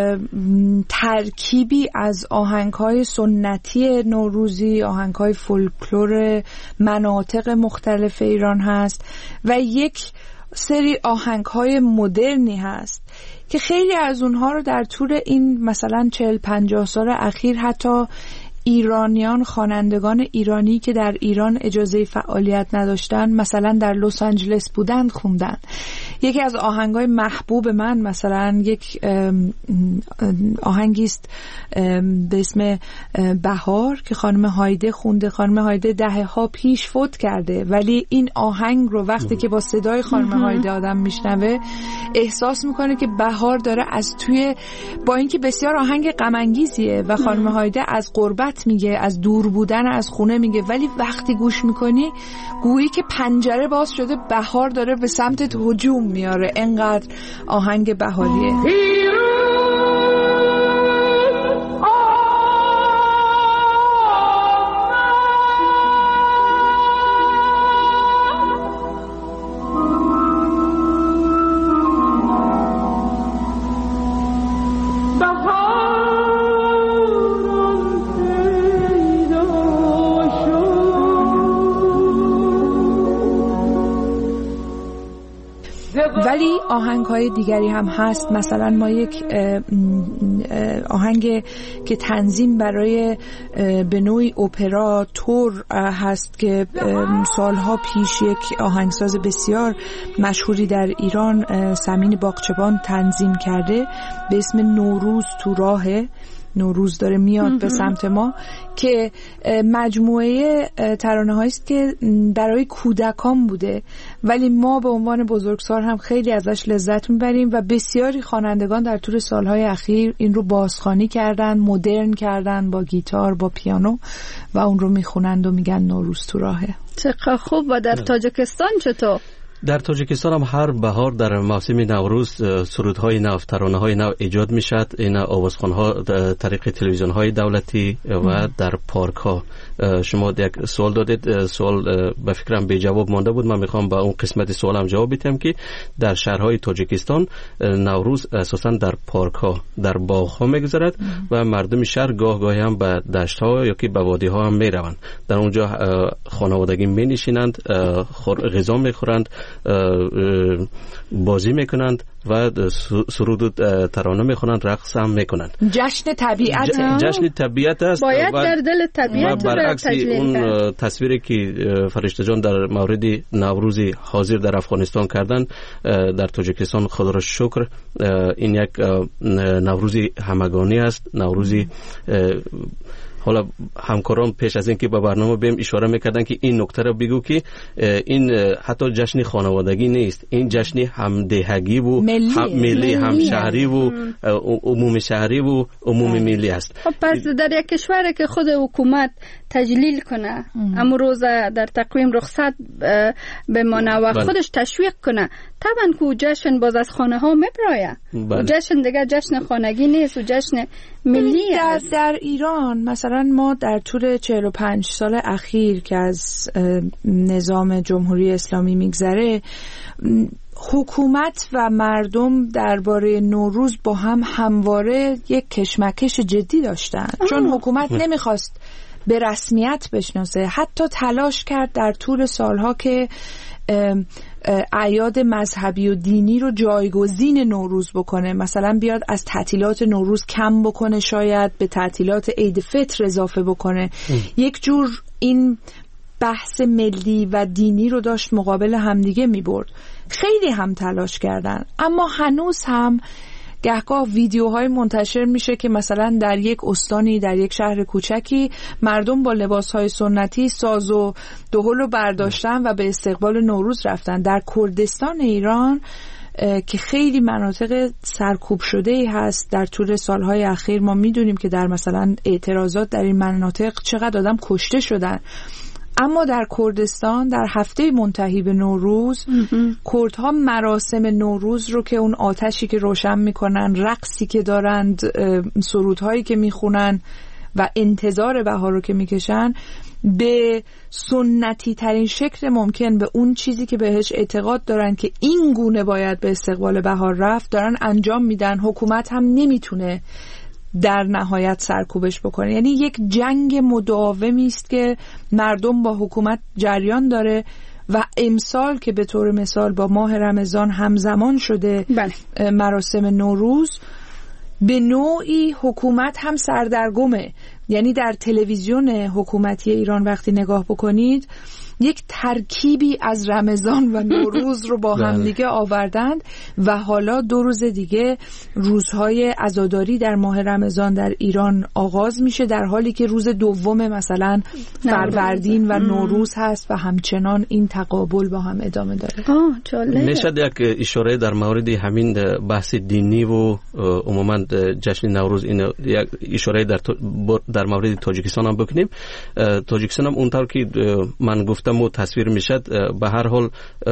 ترکیبی از آهنگ‌های سنتی نوروزی، آهنگ‌های فولکلور مناطق مختلف ایران هست و یک سری آهنگ‌های مدرنی هست که خیلی از اونها رو در طول این مثلا چهل پنجاه سال اخیر حتی ایرانیان، خوانندگان ایرانی که در ایران اجازه فعالیت نداشتن، مثلا در لس آنجلس بودند، خوندن. یکی از آهنگای محبوب من مثلا یک آهنگی است به اسم بهار که خانم هایده خونده. خانم هایده دهه ها پیش فوت کرده، ولی این آهنگ رو وقتی که با صدای خانم هایده آدم میشنوه احساس میکنه که بهار داره از توی، با اینکه بسیار آهنگ غم انگیزیه و خانم هایده از غربت میگه، از دور بودن از خونه میگه، ولی وقتی گوش میکنی گویی که پنجره باز شده، بهار داره به سمتت هجوم میاره. انقدر آهنگ بهاریه. ولی ولی آهنگ های دیگری هم هست. مثلا ما یک آهنگ که تنظیم برای به نوعی اپرا تور هست که سالها پیش یک آهنگساز بسیار مشهوری در ایران سمین باغچبان تنظیم کرده به اسم نوروز تو راهه. نوروز داره میاد به سمت ما که مجموعه ترانه هایی است که برای کودکان بوده، ولی ما به عنوان بزرگسال هم خیلی ازش لذت میبریم و بسیاری خوانندگان در طول سالهای اخیر این رو بازخوانی کردن، مدرن کردن با گیتار، با پیانو و اون رو میخونند و میگن نوروز تو راهه. چقدر خوب. و در تاجیکستان چطور؟ در تاجیکستان هم هر بهار در موسم نوروز سرودهای نو، ترانه‌های نو ایجاد میشد. این آوازخوان‌ها طریق تلویزیون‌های دولتی و در پارک‌ها. شما یک سوال دادید، سوال به فکرم بی جواب مانده بود. من میخوام با اون قسمت سوالم جواب بدم که در شهرهای تاجیکستان نوروز اساساً در پارک‌ها، در باغ‌ها میگذرد و مردم شهر گاه گاهی هم به دشت‌ها یا که به وادی‌ها هم میروند. در اونجا خانوادگی مینشینند، غذا میخورند، بازی میکنند و سرود ترانه میخونند، رقص هم میکنند. جشن طبیعت ج... جشن طبیعت است. باید در دل طبیعت برعکس اون تصویری که فرشته جان در مورد نوروزی حاضر در افغانستان کردن، در تاجیکستان خدا را شکر این یک نوروزی همگانی است. نوروزی حالا همکاران پیش از اینکه به برنامه بیم اشاره میکردن که این نکته رو بگو که این حتی جشن خانوادگی نیست، این جشن همدهگی و ملی, هم ملی هم شهری و عمومی شهری و عمومی ملی است. خب پس در یک کشوری که خود حکومت تجلیل کنه اما روز در تقویم رخصت بمانه و خودش تشویق کنه، طبعا که جشن باز از خانه ها میبرایه. جشن دیگه جشن خانگی نیست و جشن ملی در, است. در ایران مثلا ما در طول چهل و پنج سال اخیر که از نظام جمهوری اسلامی میگذره، حکومت و مردم درباره نوروز با هم همواره یک کشمکش جدی داشتن، چون حکومت نمیخواست به رسمیت بشناسه. حتی تلاش کرد در طول سالها که اعیاد مذهبی و دینی رو جایگزین نوروز بکنه، مثلا بیاد از تعطیلات نوروز کم بکنه، شاید به تعطیلات عید فطر اضافه بکنه. ام. یک جور این بحث ملی و دینی رو داشت مقابل همدیگه می برد. خیلی هم تلاش کردن، اما هنوز هم گهگاه ویدیوهای منتشر میشه که مثلا در یک استانی، در یک شهر کوچکی مردم با لباسهای سنتی ساز و دهل رو برداشتن و به استقبال نوروز رفتن. در کردستان ایران که خیلی مناطق سرکوب شده ای هست در طول سالهای اخیر، ما میدونیم که در مثلا اعتراضات در این مناطق چقدر آدم کشته شدن. اما در کردستان در هفته منتهی به نوروز کردها مراسم نوروز رو که اون آتشی که روشن میکنن، رقصی که دارند، سرودهایی که میخونن و انتظار بهار رو که میکشن، به سنتی ترین شکل ممکن، به اون چیزی که بهش اعتقاد دارن که این گونه باید به استقبال بهار رفت، دارن انجام میدن. حکومت هم نمیتونه در نهایت سرکوبش بکنه. یعنی یک جنگ مداومی است که مردم با حکومت جریان داره و امسال که به طور مثال با ماه رمضان همزمان شده بله. مراسم نوروز، به نوعی حکومت هم سردرگمه. یعنی در تلویزیون حکومتی ایران وقتی نگاه بکنید، یک ترکیبی از رمضان و نوروز رو با هم دیگه آوردند و حالا دو روز دیگه روزهای عزاداری در ماه رمضان در ایران آغاز میشه، در حالی که روز دوم مثلا فروردین و نوروز هست و همچنان این تقابل با هم ادامه داره. میشد یک اشاره در مورد همین بحث دینی و عموما جشن نوروز، این یک اشاره در در مورد تاجیکستان هم بکنیم. تاجیکستان هم اونطور که من گفتم و تصویر میشد، به هر حال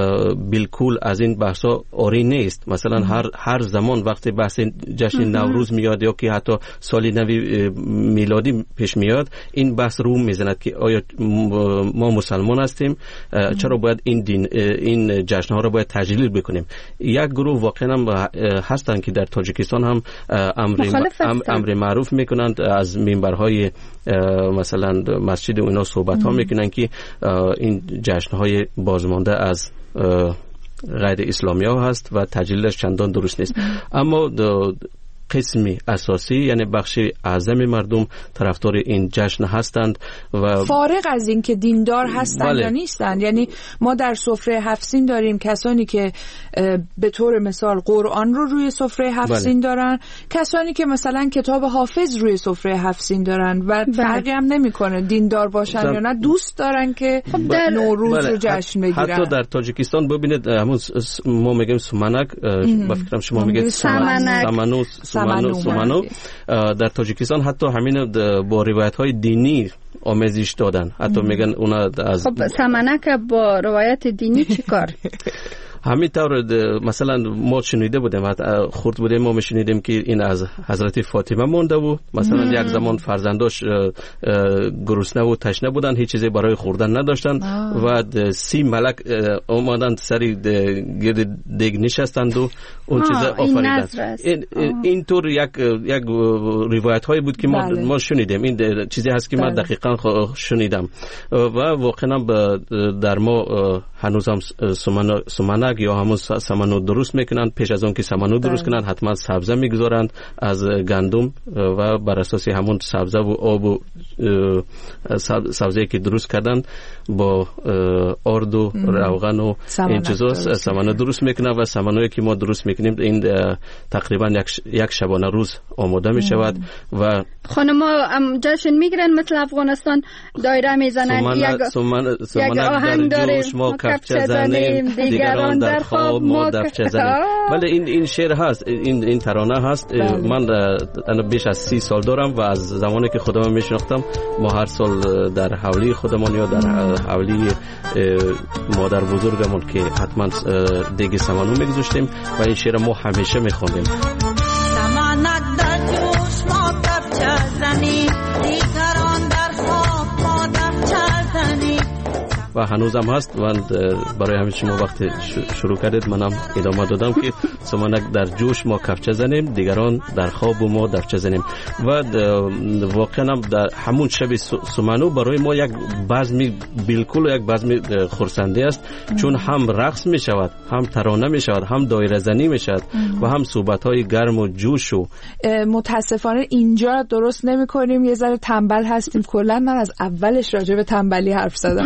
بالکل از این بحثا آری نیست. مثلا هر هر زمان وقتی بحث جشن نوروز میاد یا که حتی سال نوی میلادی پیش میاد، این بحث رو میزند که آیا ما مسلمان هستیم، چرا باید این دین این جشن ها رو باید تجلیل بکنیم. یک گروه واقعا هم هستن که در تاجیکستان هم امر امر معروف میکنند، از منبرهای مثلا مسجد و اینا صحبت ها میکنن که این جشن های بازمانده از غیر اسلامی ها هست و تجلیلش چندان درست نیست. اما قسمی اساسی یعنی بخش اعظم مردم طرفدار این جشن هستند و فارغ از این که دیندار هستند بله. یا نیستند. یعنی ما در سفره هفت سین داریم کسانی که به طور مثال قرآن رو روی سفره هفت سین بله. دارن، کسانی که مثلا کتاب حافظ روی سفره هفت سین دارن و بله. فرقی هم نمیکنه دیندار باشن زم... یا نه، دوست دارن که در... نوروز بله. رو جشن بگیرن. حتی در تاجیکستان ببینید همون ما میگیم سومنک، با فکرم شما میگید سمنک، سمنو سمنو در تاجیکستان حتی همین با روایت های دینی آمیزش دادن. حتی میگن اونا از خب سمنک با روایت دینی چی کار؟ همین طور مثلا ما شنیده بودیم، خورد بودیم ما میشنیدیم که این از حضرت فاطمه مونده بود، مثلا مم. یک زمان فرزنداش گرسنه و تشنه بودن، هیچ چیزی برای خوردن نداشتن آه. و سی ملک اومدن سری گرد دیگ نشستند و اون چیزا آفریدن. این اینطور یک یک روایت هایی بود که ما بله. ما شنیدیم. این چیزی هست که بله. من دقیقاً شنیدم و واقعا در ما هنوز هم سمنک یا همون سمنو درست میکنن. پیش از اون که سمنو درست کنن حتما سبزه میگذارند از گندم و بر اساس همون سبزه و آب و سبزه که درست کردن با آرد و روغن و این چیزا سمنو درست میکنن و سمنویی که ما درست میکنیم این تقریبا یک یک شبانه روز آماده میشود و خانم‌ها جشن میگیرن مثل افغانستان دایره میزنن، یک سمن یک آهنگ داریم ما کفچه زنیم دیگران در خواب ما دفچه زنیم. بله این این شعر هست، این این ترانه هست. من انا بیش از سی سال دارم و از زمانی که خودم میشناختم ما هر سال در حولی خودمان یا در حولی مادر بزرگمون که حتما دیگه سمنو میگذاشتیم و این شعر ما همیشه میخوندیم. سمنک در جوش ما کفچه زنیم دیگران در خواب ما دفچه زنیم و هنوزم هست و برای همین شما وقتی شروع کردید منم ادامه دادم که سمنک در جوش ما کفچه زنیم دیگران در خواب ما دفچه زنیم و واقعا در همون شب سمنو برای ما یک بزمی بالکل یک بزمی خرسنده است، چون هم رقص می شود، هم ترانه می شود، هم دایره زنی می شود و هم صحبت های گرم و جوش. و متاسفانه اینجا درست نمی کنیم، یه ذره تنبل هستیم. کلا من از اولش راجع به تنبلی حرف زدم.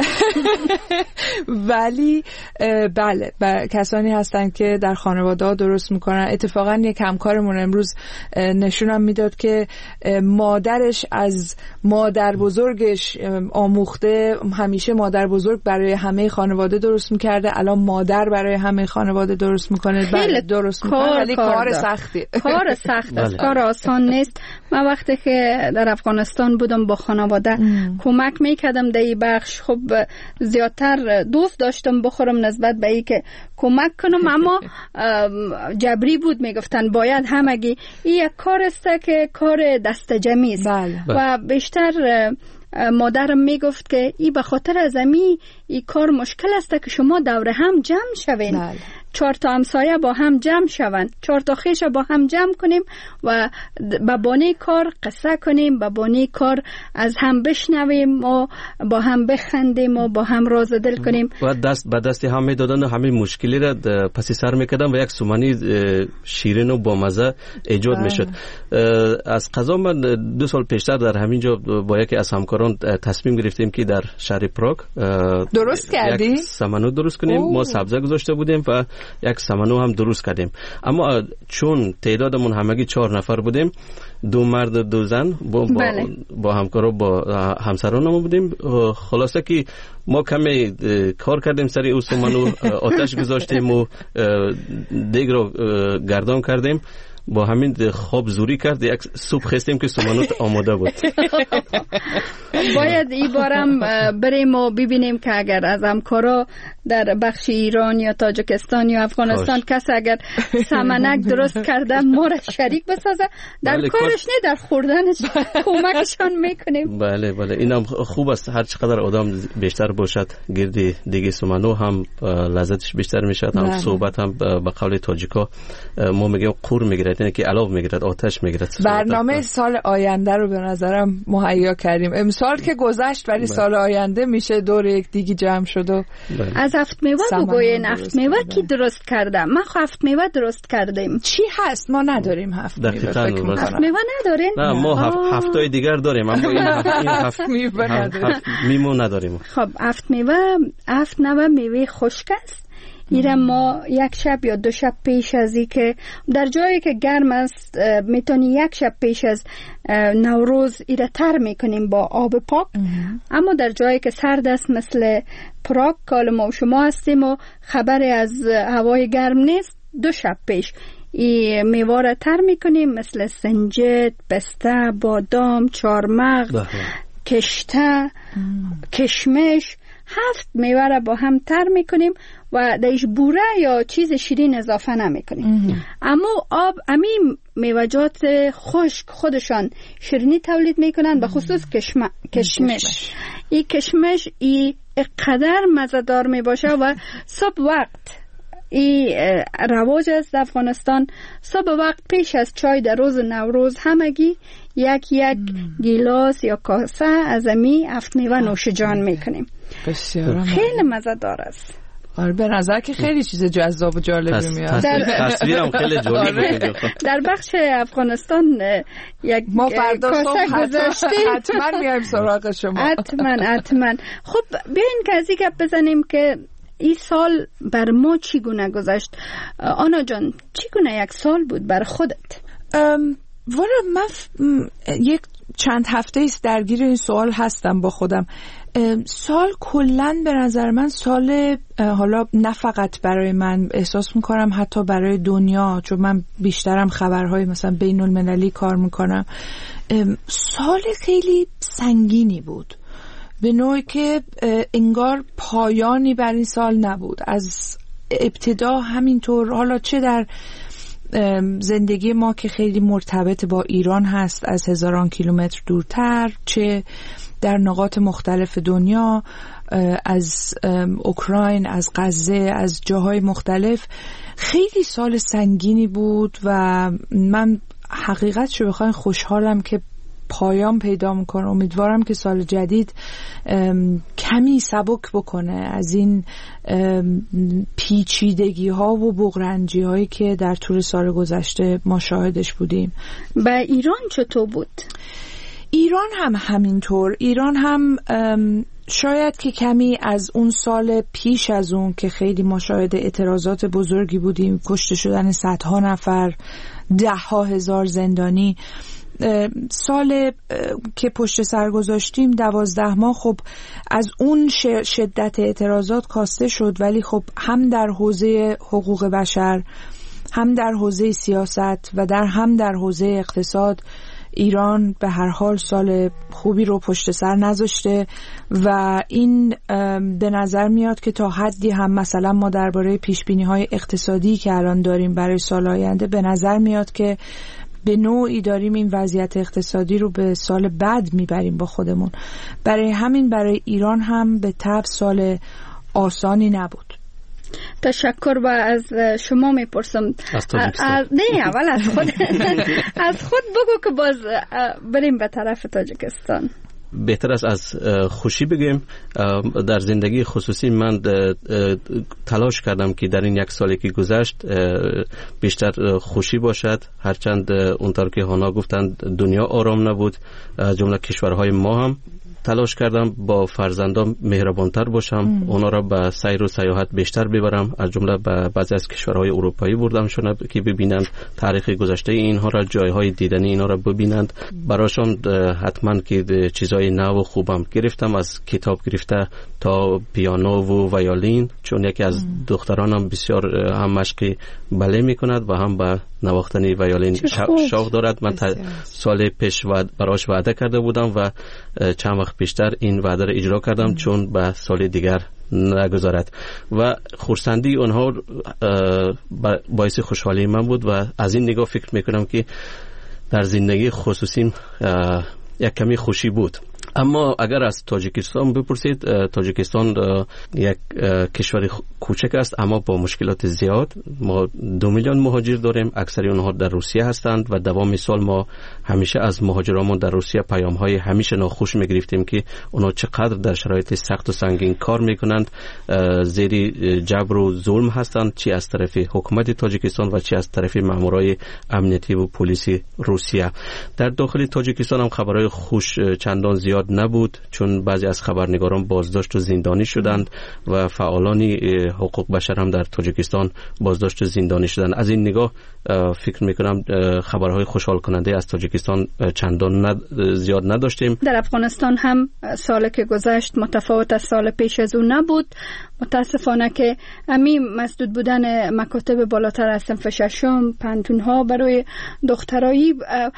ولی بله کسانی هستن که در خانواده ها درست میکنن. اتفاقا یک همکارمون امروز نشونم میداد که مادرش از مادر بزرگش آموخته، همیشه مادر بزرگ برای همه خانواده درست میکرده، الان مادر برای همه خانواده درست میکنه. بله درست میکنه ولی کار سختی کار سخت است، کار آسان نیست. من وقتی که در افغانستان بودم با خانواده کمک میکردم در این بخش. خب زیادتر دوست داشتم بخورم نسبت به ای که کمک کنم، اما جبری بود، میگفتن باید همگی. این یک کار است که کار دست جمعی است و بیشتر مادرم میگفت که این به خاطر از امی این کار مشکل است که شما دور هم جمع شوین، چهار تا همسایه با هم جمع شوند، چهار تا خیش با هم جمع کنیم و با بانه کار قصه کنیم، با بانه کار از هم بشنویم و با هم بخندیم و با هم راز دل کنیم و دست به دست هم میدادن و همین مشکلی را پس سر میکردن و یک سومنی شیرین و با مزه ایجاد میشد. از قضا من دو سال پیشتر در همینجا با یکی از همکاران تصمیم گرفتیم که در شهر پراگ درست کردیم سمنو درست کنیم. اوه. ما سبزه گذاشته بودیم و یک سمنو هم درست کردیم، اما چون تعدادمون همگی چهار نفر بودیم، دو مرد و دو زن با, با, با همکارا با همسرانمون بودیم، خلاصه که ما کمی کار کردیم سری او سمنو، آتش گذاشتیم و دیگ رو گردان کردیم، با همین خواب زوری کرد یک سوپ خستیم که سمنوت آماده بود. باید این بارم بریم و ببینیم که اگر از همکارا در بخش ایران یا تاجیکستان یا افغانستان کسی اگر سمنک درست کرده ما را شریک بسازه در بله کارش نه در خوردنش کمکشان میکنیم. بله بله اینم خوب است، هر چقدر آدم بیشتر باشد گردی دیگه سمنو هم لذتش بیشتر میشد، هم صحبت هم به قول تاجیکا ما میگیم قور میگیرد، یعنی که علاوه میگیرد، آتش میگیرد. برنامه سال آینده رو به نظرم مهیا کردیم. امسال که گذشت ولی سال آینده میشه دور یک دیگه جمع شد و از هفت میوه بگوین. هفت میوه کی درست کرده؟ من خو هفت میوه درست کردیم. چی هست؟ ما نداریم هفت میوه. هفت میوه نداریم؟ نه ما هفت هفتای دیگر داریم اما این هفت میوه نداریم. میمو نداریم. خب هفت میوه هفت نوع میوه خشک است. ایره ما یک شب یا دو شب پیش از ای که در جایی که گرم است میتونی یک شب پیش از نوروز ایره تر میکنیم با آب پاک. اما در جایی که سرد است مثل پراگ که ما و شما هستیم و خبری از هوای گرم نیست، دو شب پیش ای میوه را تر میکنیم مثل سنجد، پسته، بادام، چارمغز، کشته، کشمش. هفت میوه را با هم تر میکنیم و درش بوره یا چیز شیرین اضافه نمیکنیم. اما آب امی میوه‌جات خشک خودشان شیرینی تولید میکنن، به خصوص کشم... کشمش. این کشمش ای قدر مزه‌دار میباشه و صبح وقت ای رواج است در افغانستان. صبح وقت پیش از چای در روز نوروز همگی یک یک گیلاس یا کاسه از امی هفت میوه نوش جان میکنیم. بسیار خیلی مزه‌دار است. آره به نظر که خیلی چیز جذاب و جالبی میاد. تصویرم خیلی جالب بود. در بخش افغانستان یک ما فردا صبح گذاشتیم. حتما میایم سراغ شما. حتما حتما. خب بیاین که از این گپ بزنیم که این سال بر ما چگونه گذشت. آنا جان چگونه یک سال بود بر خودت؟ والا من ف... یک چند هفته ایست درگیر این سوال هستم با خودم. سال کلن به نظر من سال، حالا نه فقط برای من، احساس میکنم حتی برای دنیا، چون من بیشترم خبرهای مثلا بین المللی کار میکنم، سال خیلی سنگینی بود، به نوعی که انگار پایانی بر این سال نبود. از ابتدا همینطور، حالا چه در زندگی ما که خیلی مرتبط با ایران هست از هزاران کیلومتر دورتر، چه در نقاط مختلف دنیا، از اوکراین، از غزه، از جاهای مختلف، خیلی سال سنگینی بود و من حقیقت شو بخواین خوشحالم که پایان پیدا میکنه. امیدوارم که سال جدید کمی سبک بکنه از این پیچیدگی ها و بغرنجی هایی که در طول سال گذشته ما شاهدش بودیم. به ایران چطور بود؟ ایران هم همینطور. ایران هم شاید که کمی از اون سال پیش از اون که خیلی ما شاهد اعتراضات بزرگی بودیم، کشته شدن صدها نفر، ده ها هزار زندانی، سال که پشت سر گذاشتیم دوازده ماه خب از اون شدت اعتراضات کاسته شد، ولی خب هم در حوزه حقوق بشر، هم در حوزه سیاست و در هم در حوزه اقتصاد ایران به هر حال سال خوبی رو پشت سر نذاشته و این به نظر میاد که تا حدی هم مثلا ما درباره پیشبینی‌های اقتصادی که الان داریم برای سال آینده به نظر میاد که به نوعی داریم این وضعیت اقتصادی رو به سال بعد میبریم با خودمون. برای همین برای ایران هم به طبع سال آسانی نبود. تشکر. و از شما میپرسم از تاجیکستان. نه اول از خود از خود بگو که باز بریم به طرف تاجیکستان. بهتر است از خوشی بگیم. در زندگی خصوصی من تلاش کردم که در این یک سالی که گذشت بیشتر خوشی باشد، هرچند اونطور که هانا گفتند دنیا آرام نبود، از جمله کشورهای ما هم. تلاش کردم با فرزندان مهربانتر باشم، اونا را به سیر و سیاحت بیشتر ببرم، از جمله به بعضی از کشورهای اروپایی بردمشون که ببینند تاریخ گذشته اینها را، جایهای دیدنی اینا را ببینند. براشون حتما که چیزای نو و خوبم گرفتم، از کتاب گرفته تا پیانو و ویولین، چون یکی از دخترانم بسیار هم مشق بله میکند و هم به نواختنی ویولین شوق دارد. من سال پیش براش وعده کرده بودم و چند وقت بیشتر این وعده را اجرا کردم چون به سال دیگر نگذارد و خرسندی اونها باعث خوشحالی من بود و از این نگاه فکر میکنم که در زندگی خصوصیم یک کمی خوشی بود. اما اگر از تاجیکستان بپرسید، تاجیکستان یک کشور کوچک است اما با مشکلات زیاد. ما دو میلیون مهاجر داریم، اکثر اونها در روسیه هستند و دوام سال ما همیشه از مهاجرامون در روسیه پیام های همیشه ناخوش میگرفتیم که اونا چقدر در شرایط سخت و سنگین کار میکنند، زیر جبر و ظلم هستند، چی از طرف حکومت تاجیکستان و چی از طرف مامورای امنیتی و پلیسی روسیه. در داخل تاجیکستان هم خبرهای خوش چندان زیاد نبود، چون بعضی از خبرنگاران بازداشت و زندانی شدند و فعالان حقوق بشر هم در تاجیکستان بازداشت و زندانی شدند. از این نگاه فکر میکنم خبرهای خوشحال کننده از تاجیکستان چندان ند... زیاد نداشتیم. در افغانستان هم سال که گذشت متفاوت از سال پیش از اون نبود. متاسفانه که امی مسدود بودن مکاتب بالاتر از صنف ششم، پنتونها برای دخترایی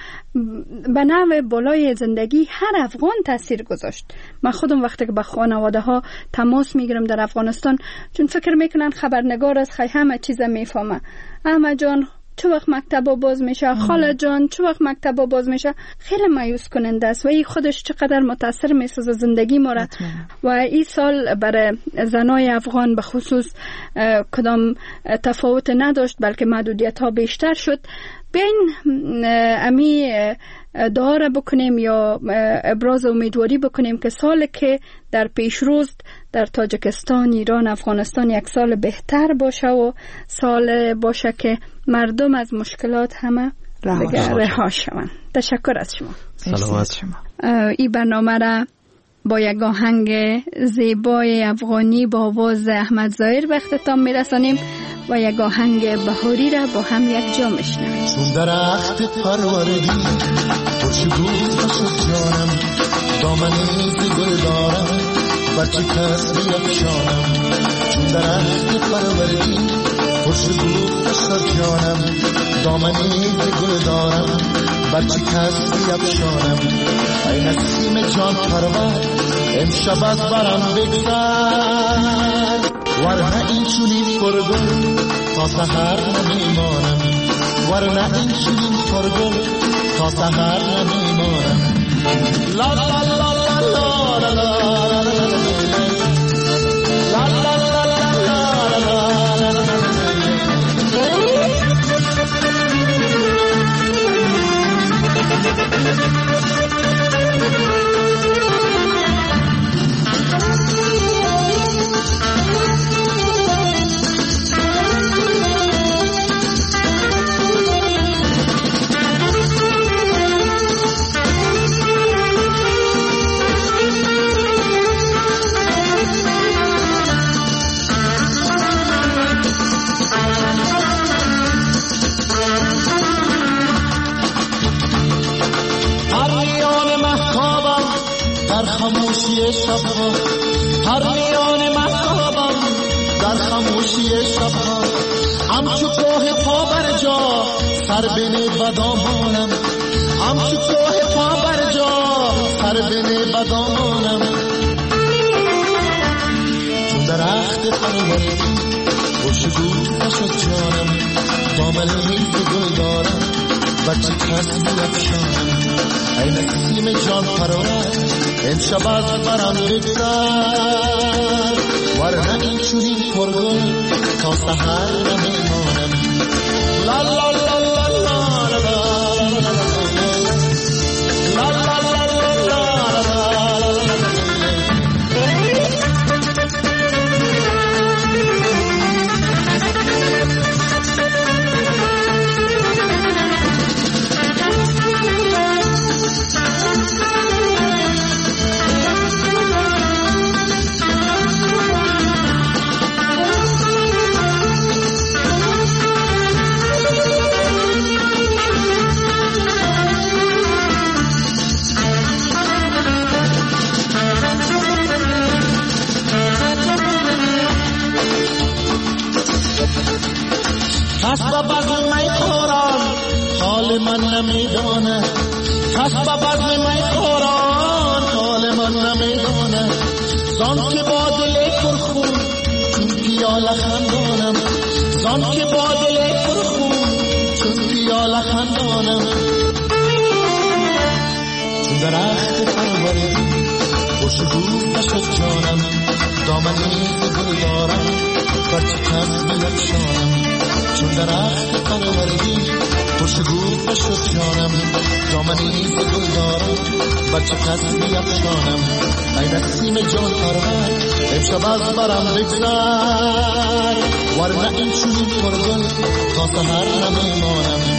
به نوع بالای زندگی هر افغان تاثیر گذاشت. من خودم وقتی که با خانواده ها تماس میگیرم در افغانستان، چون فکر میکنن خبرنگار از خی همه چیز میفهمه، احمد جان چه وقت مکتبا باز میشه، خاله جان چه وقت مکتبا باز میشه، خیلی مایوس کننده است و این خودش چقدر متاثر میسازه زندگی ما را. و این سال برای زنای افغان به خصوص کدام تفاوت نداشت، بلکه محدودیت ها بیشتر شد. بین امی دعا را بکنیم یا ابراز امیدواری بکنیم که سال که در پیش روز در تاجیکستان، ایران، افغانستان یک سال بهتر باشه و سال باشه که مردم از مشکلات همه رها شوند. تشکر از شما. سلامت شما. این برنامه را با یک آهنگ زیبای افغانی با آواز احمد ظاهر به اختتام میرسانیم و یک آهنگ بهاری را با هم یک جا میشنویم. چون درخت پروردی خوشبو باشد جانم، دامنی ز گل دارم بچه کس بیفشانم. چون درخت پروردی خوشبو باشد جانم، دامنی ز گل دارم بچه کس بیفشانم. ای نسیم جان پرور امشب از برم بگذر، ورنه این چونین پرگل تا سحر نمیمانم، ورنه این چونین پرگل تا سحر نمیمانم. لا لا لا لا لا لا لا خاموشی شبها، هر میان محتابم در خاموشی شبها، همچو کوه پا بر جا سر بنه بدامانم، همچو کوه پا بر جا سر بنه بدامانم. چون درخت پروردی خوشبو باشد جانم، دامن میز گل دارم بچه کس بیفشانم. ای نسیم جان پرور امشب از برم بگذر، ورنه این چونین پرگل تا سحر نمیمانم. لا لا لا لا لا لا لا کس با بزم می خوران حال من نمیدانه، کس با بزم می خوران حال من نمیدانه. زان که با دل پرخون چون پیاله خندانم، زان که با دل پرخون چون پیاله خندانم. چون چون درخت پروردی خوشبو نشد جانم دامنی گل دارم بر چه کس بیفشانم چون درخت پروردی خوشبو نشد جانم دامنی گل دارم بر چه کس بیفشانم ای نسیم جان پرور امشب از برم بگذر ورنه این چنین پرگل تا سحر نمیمانم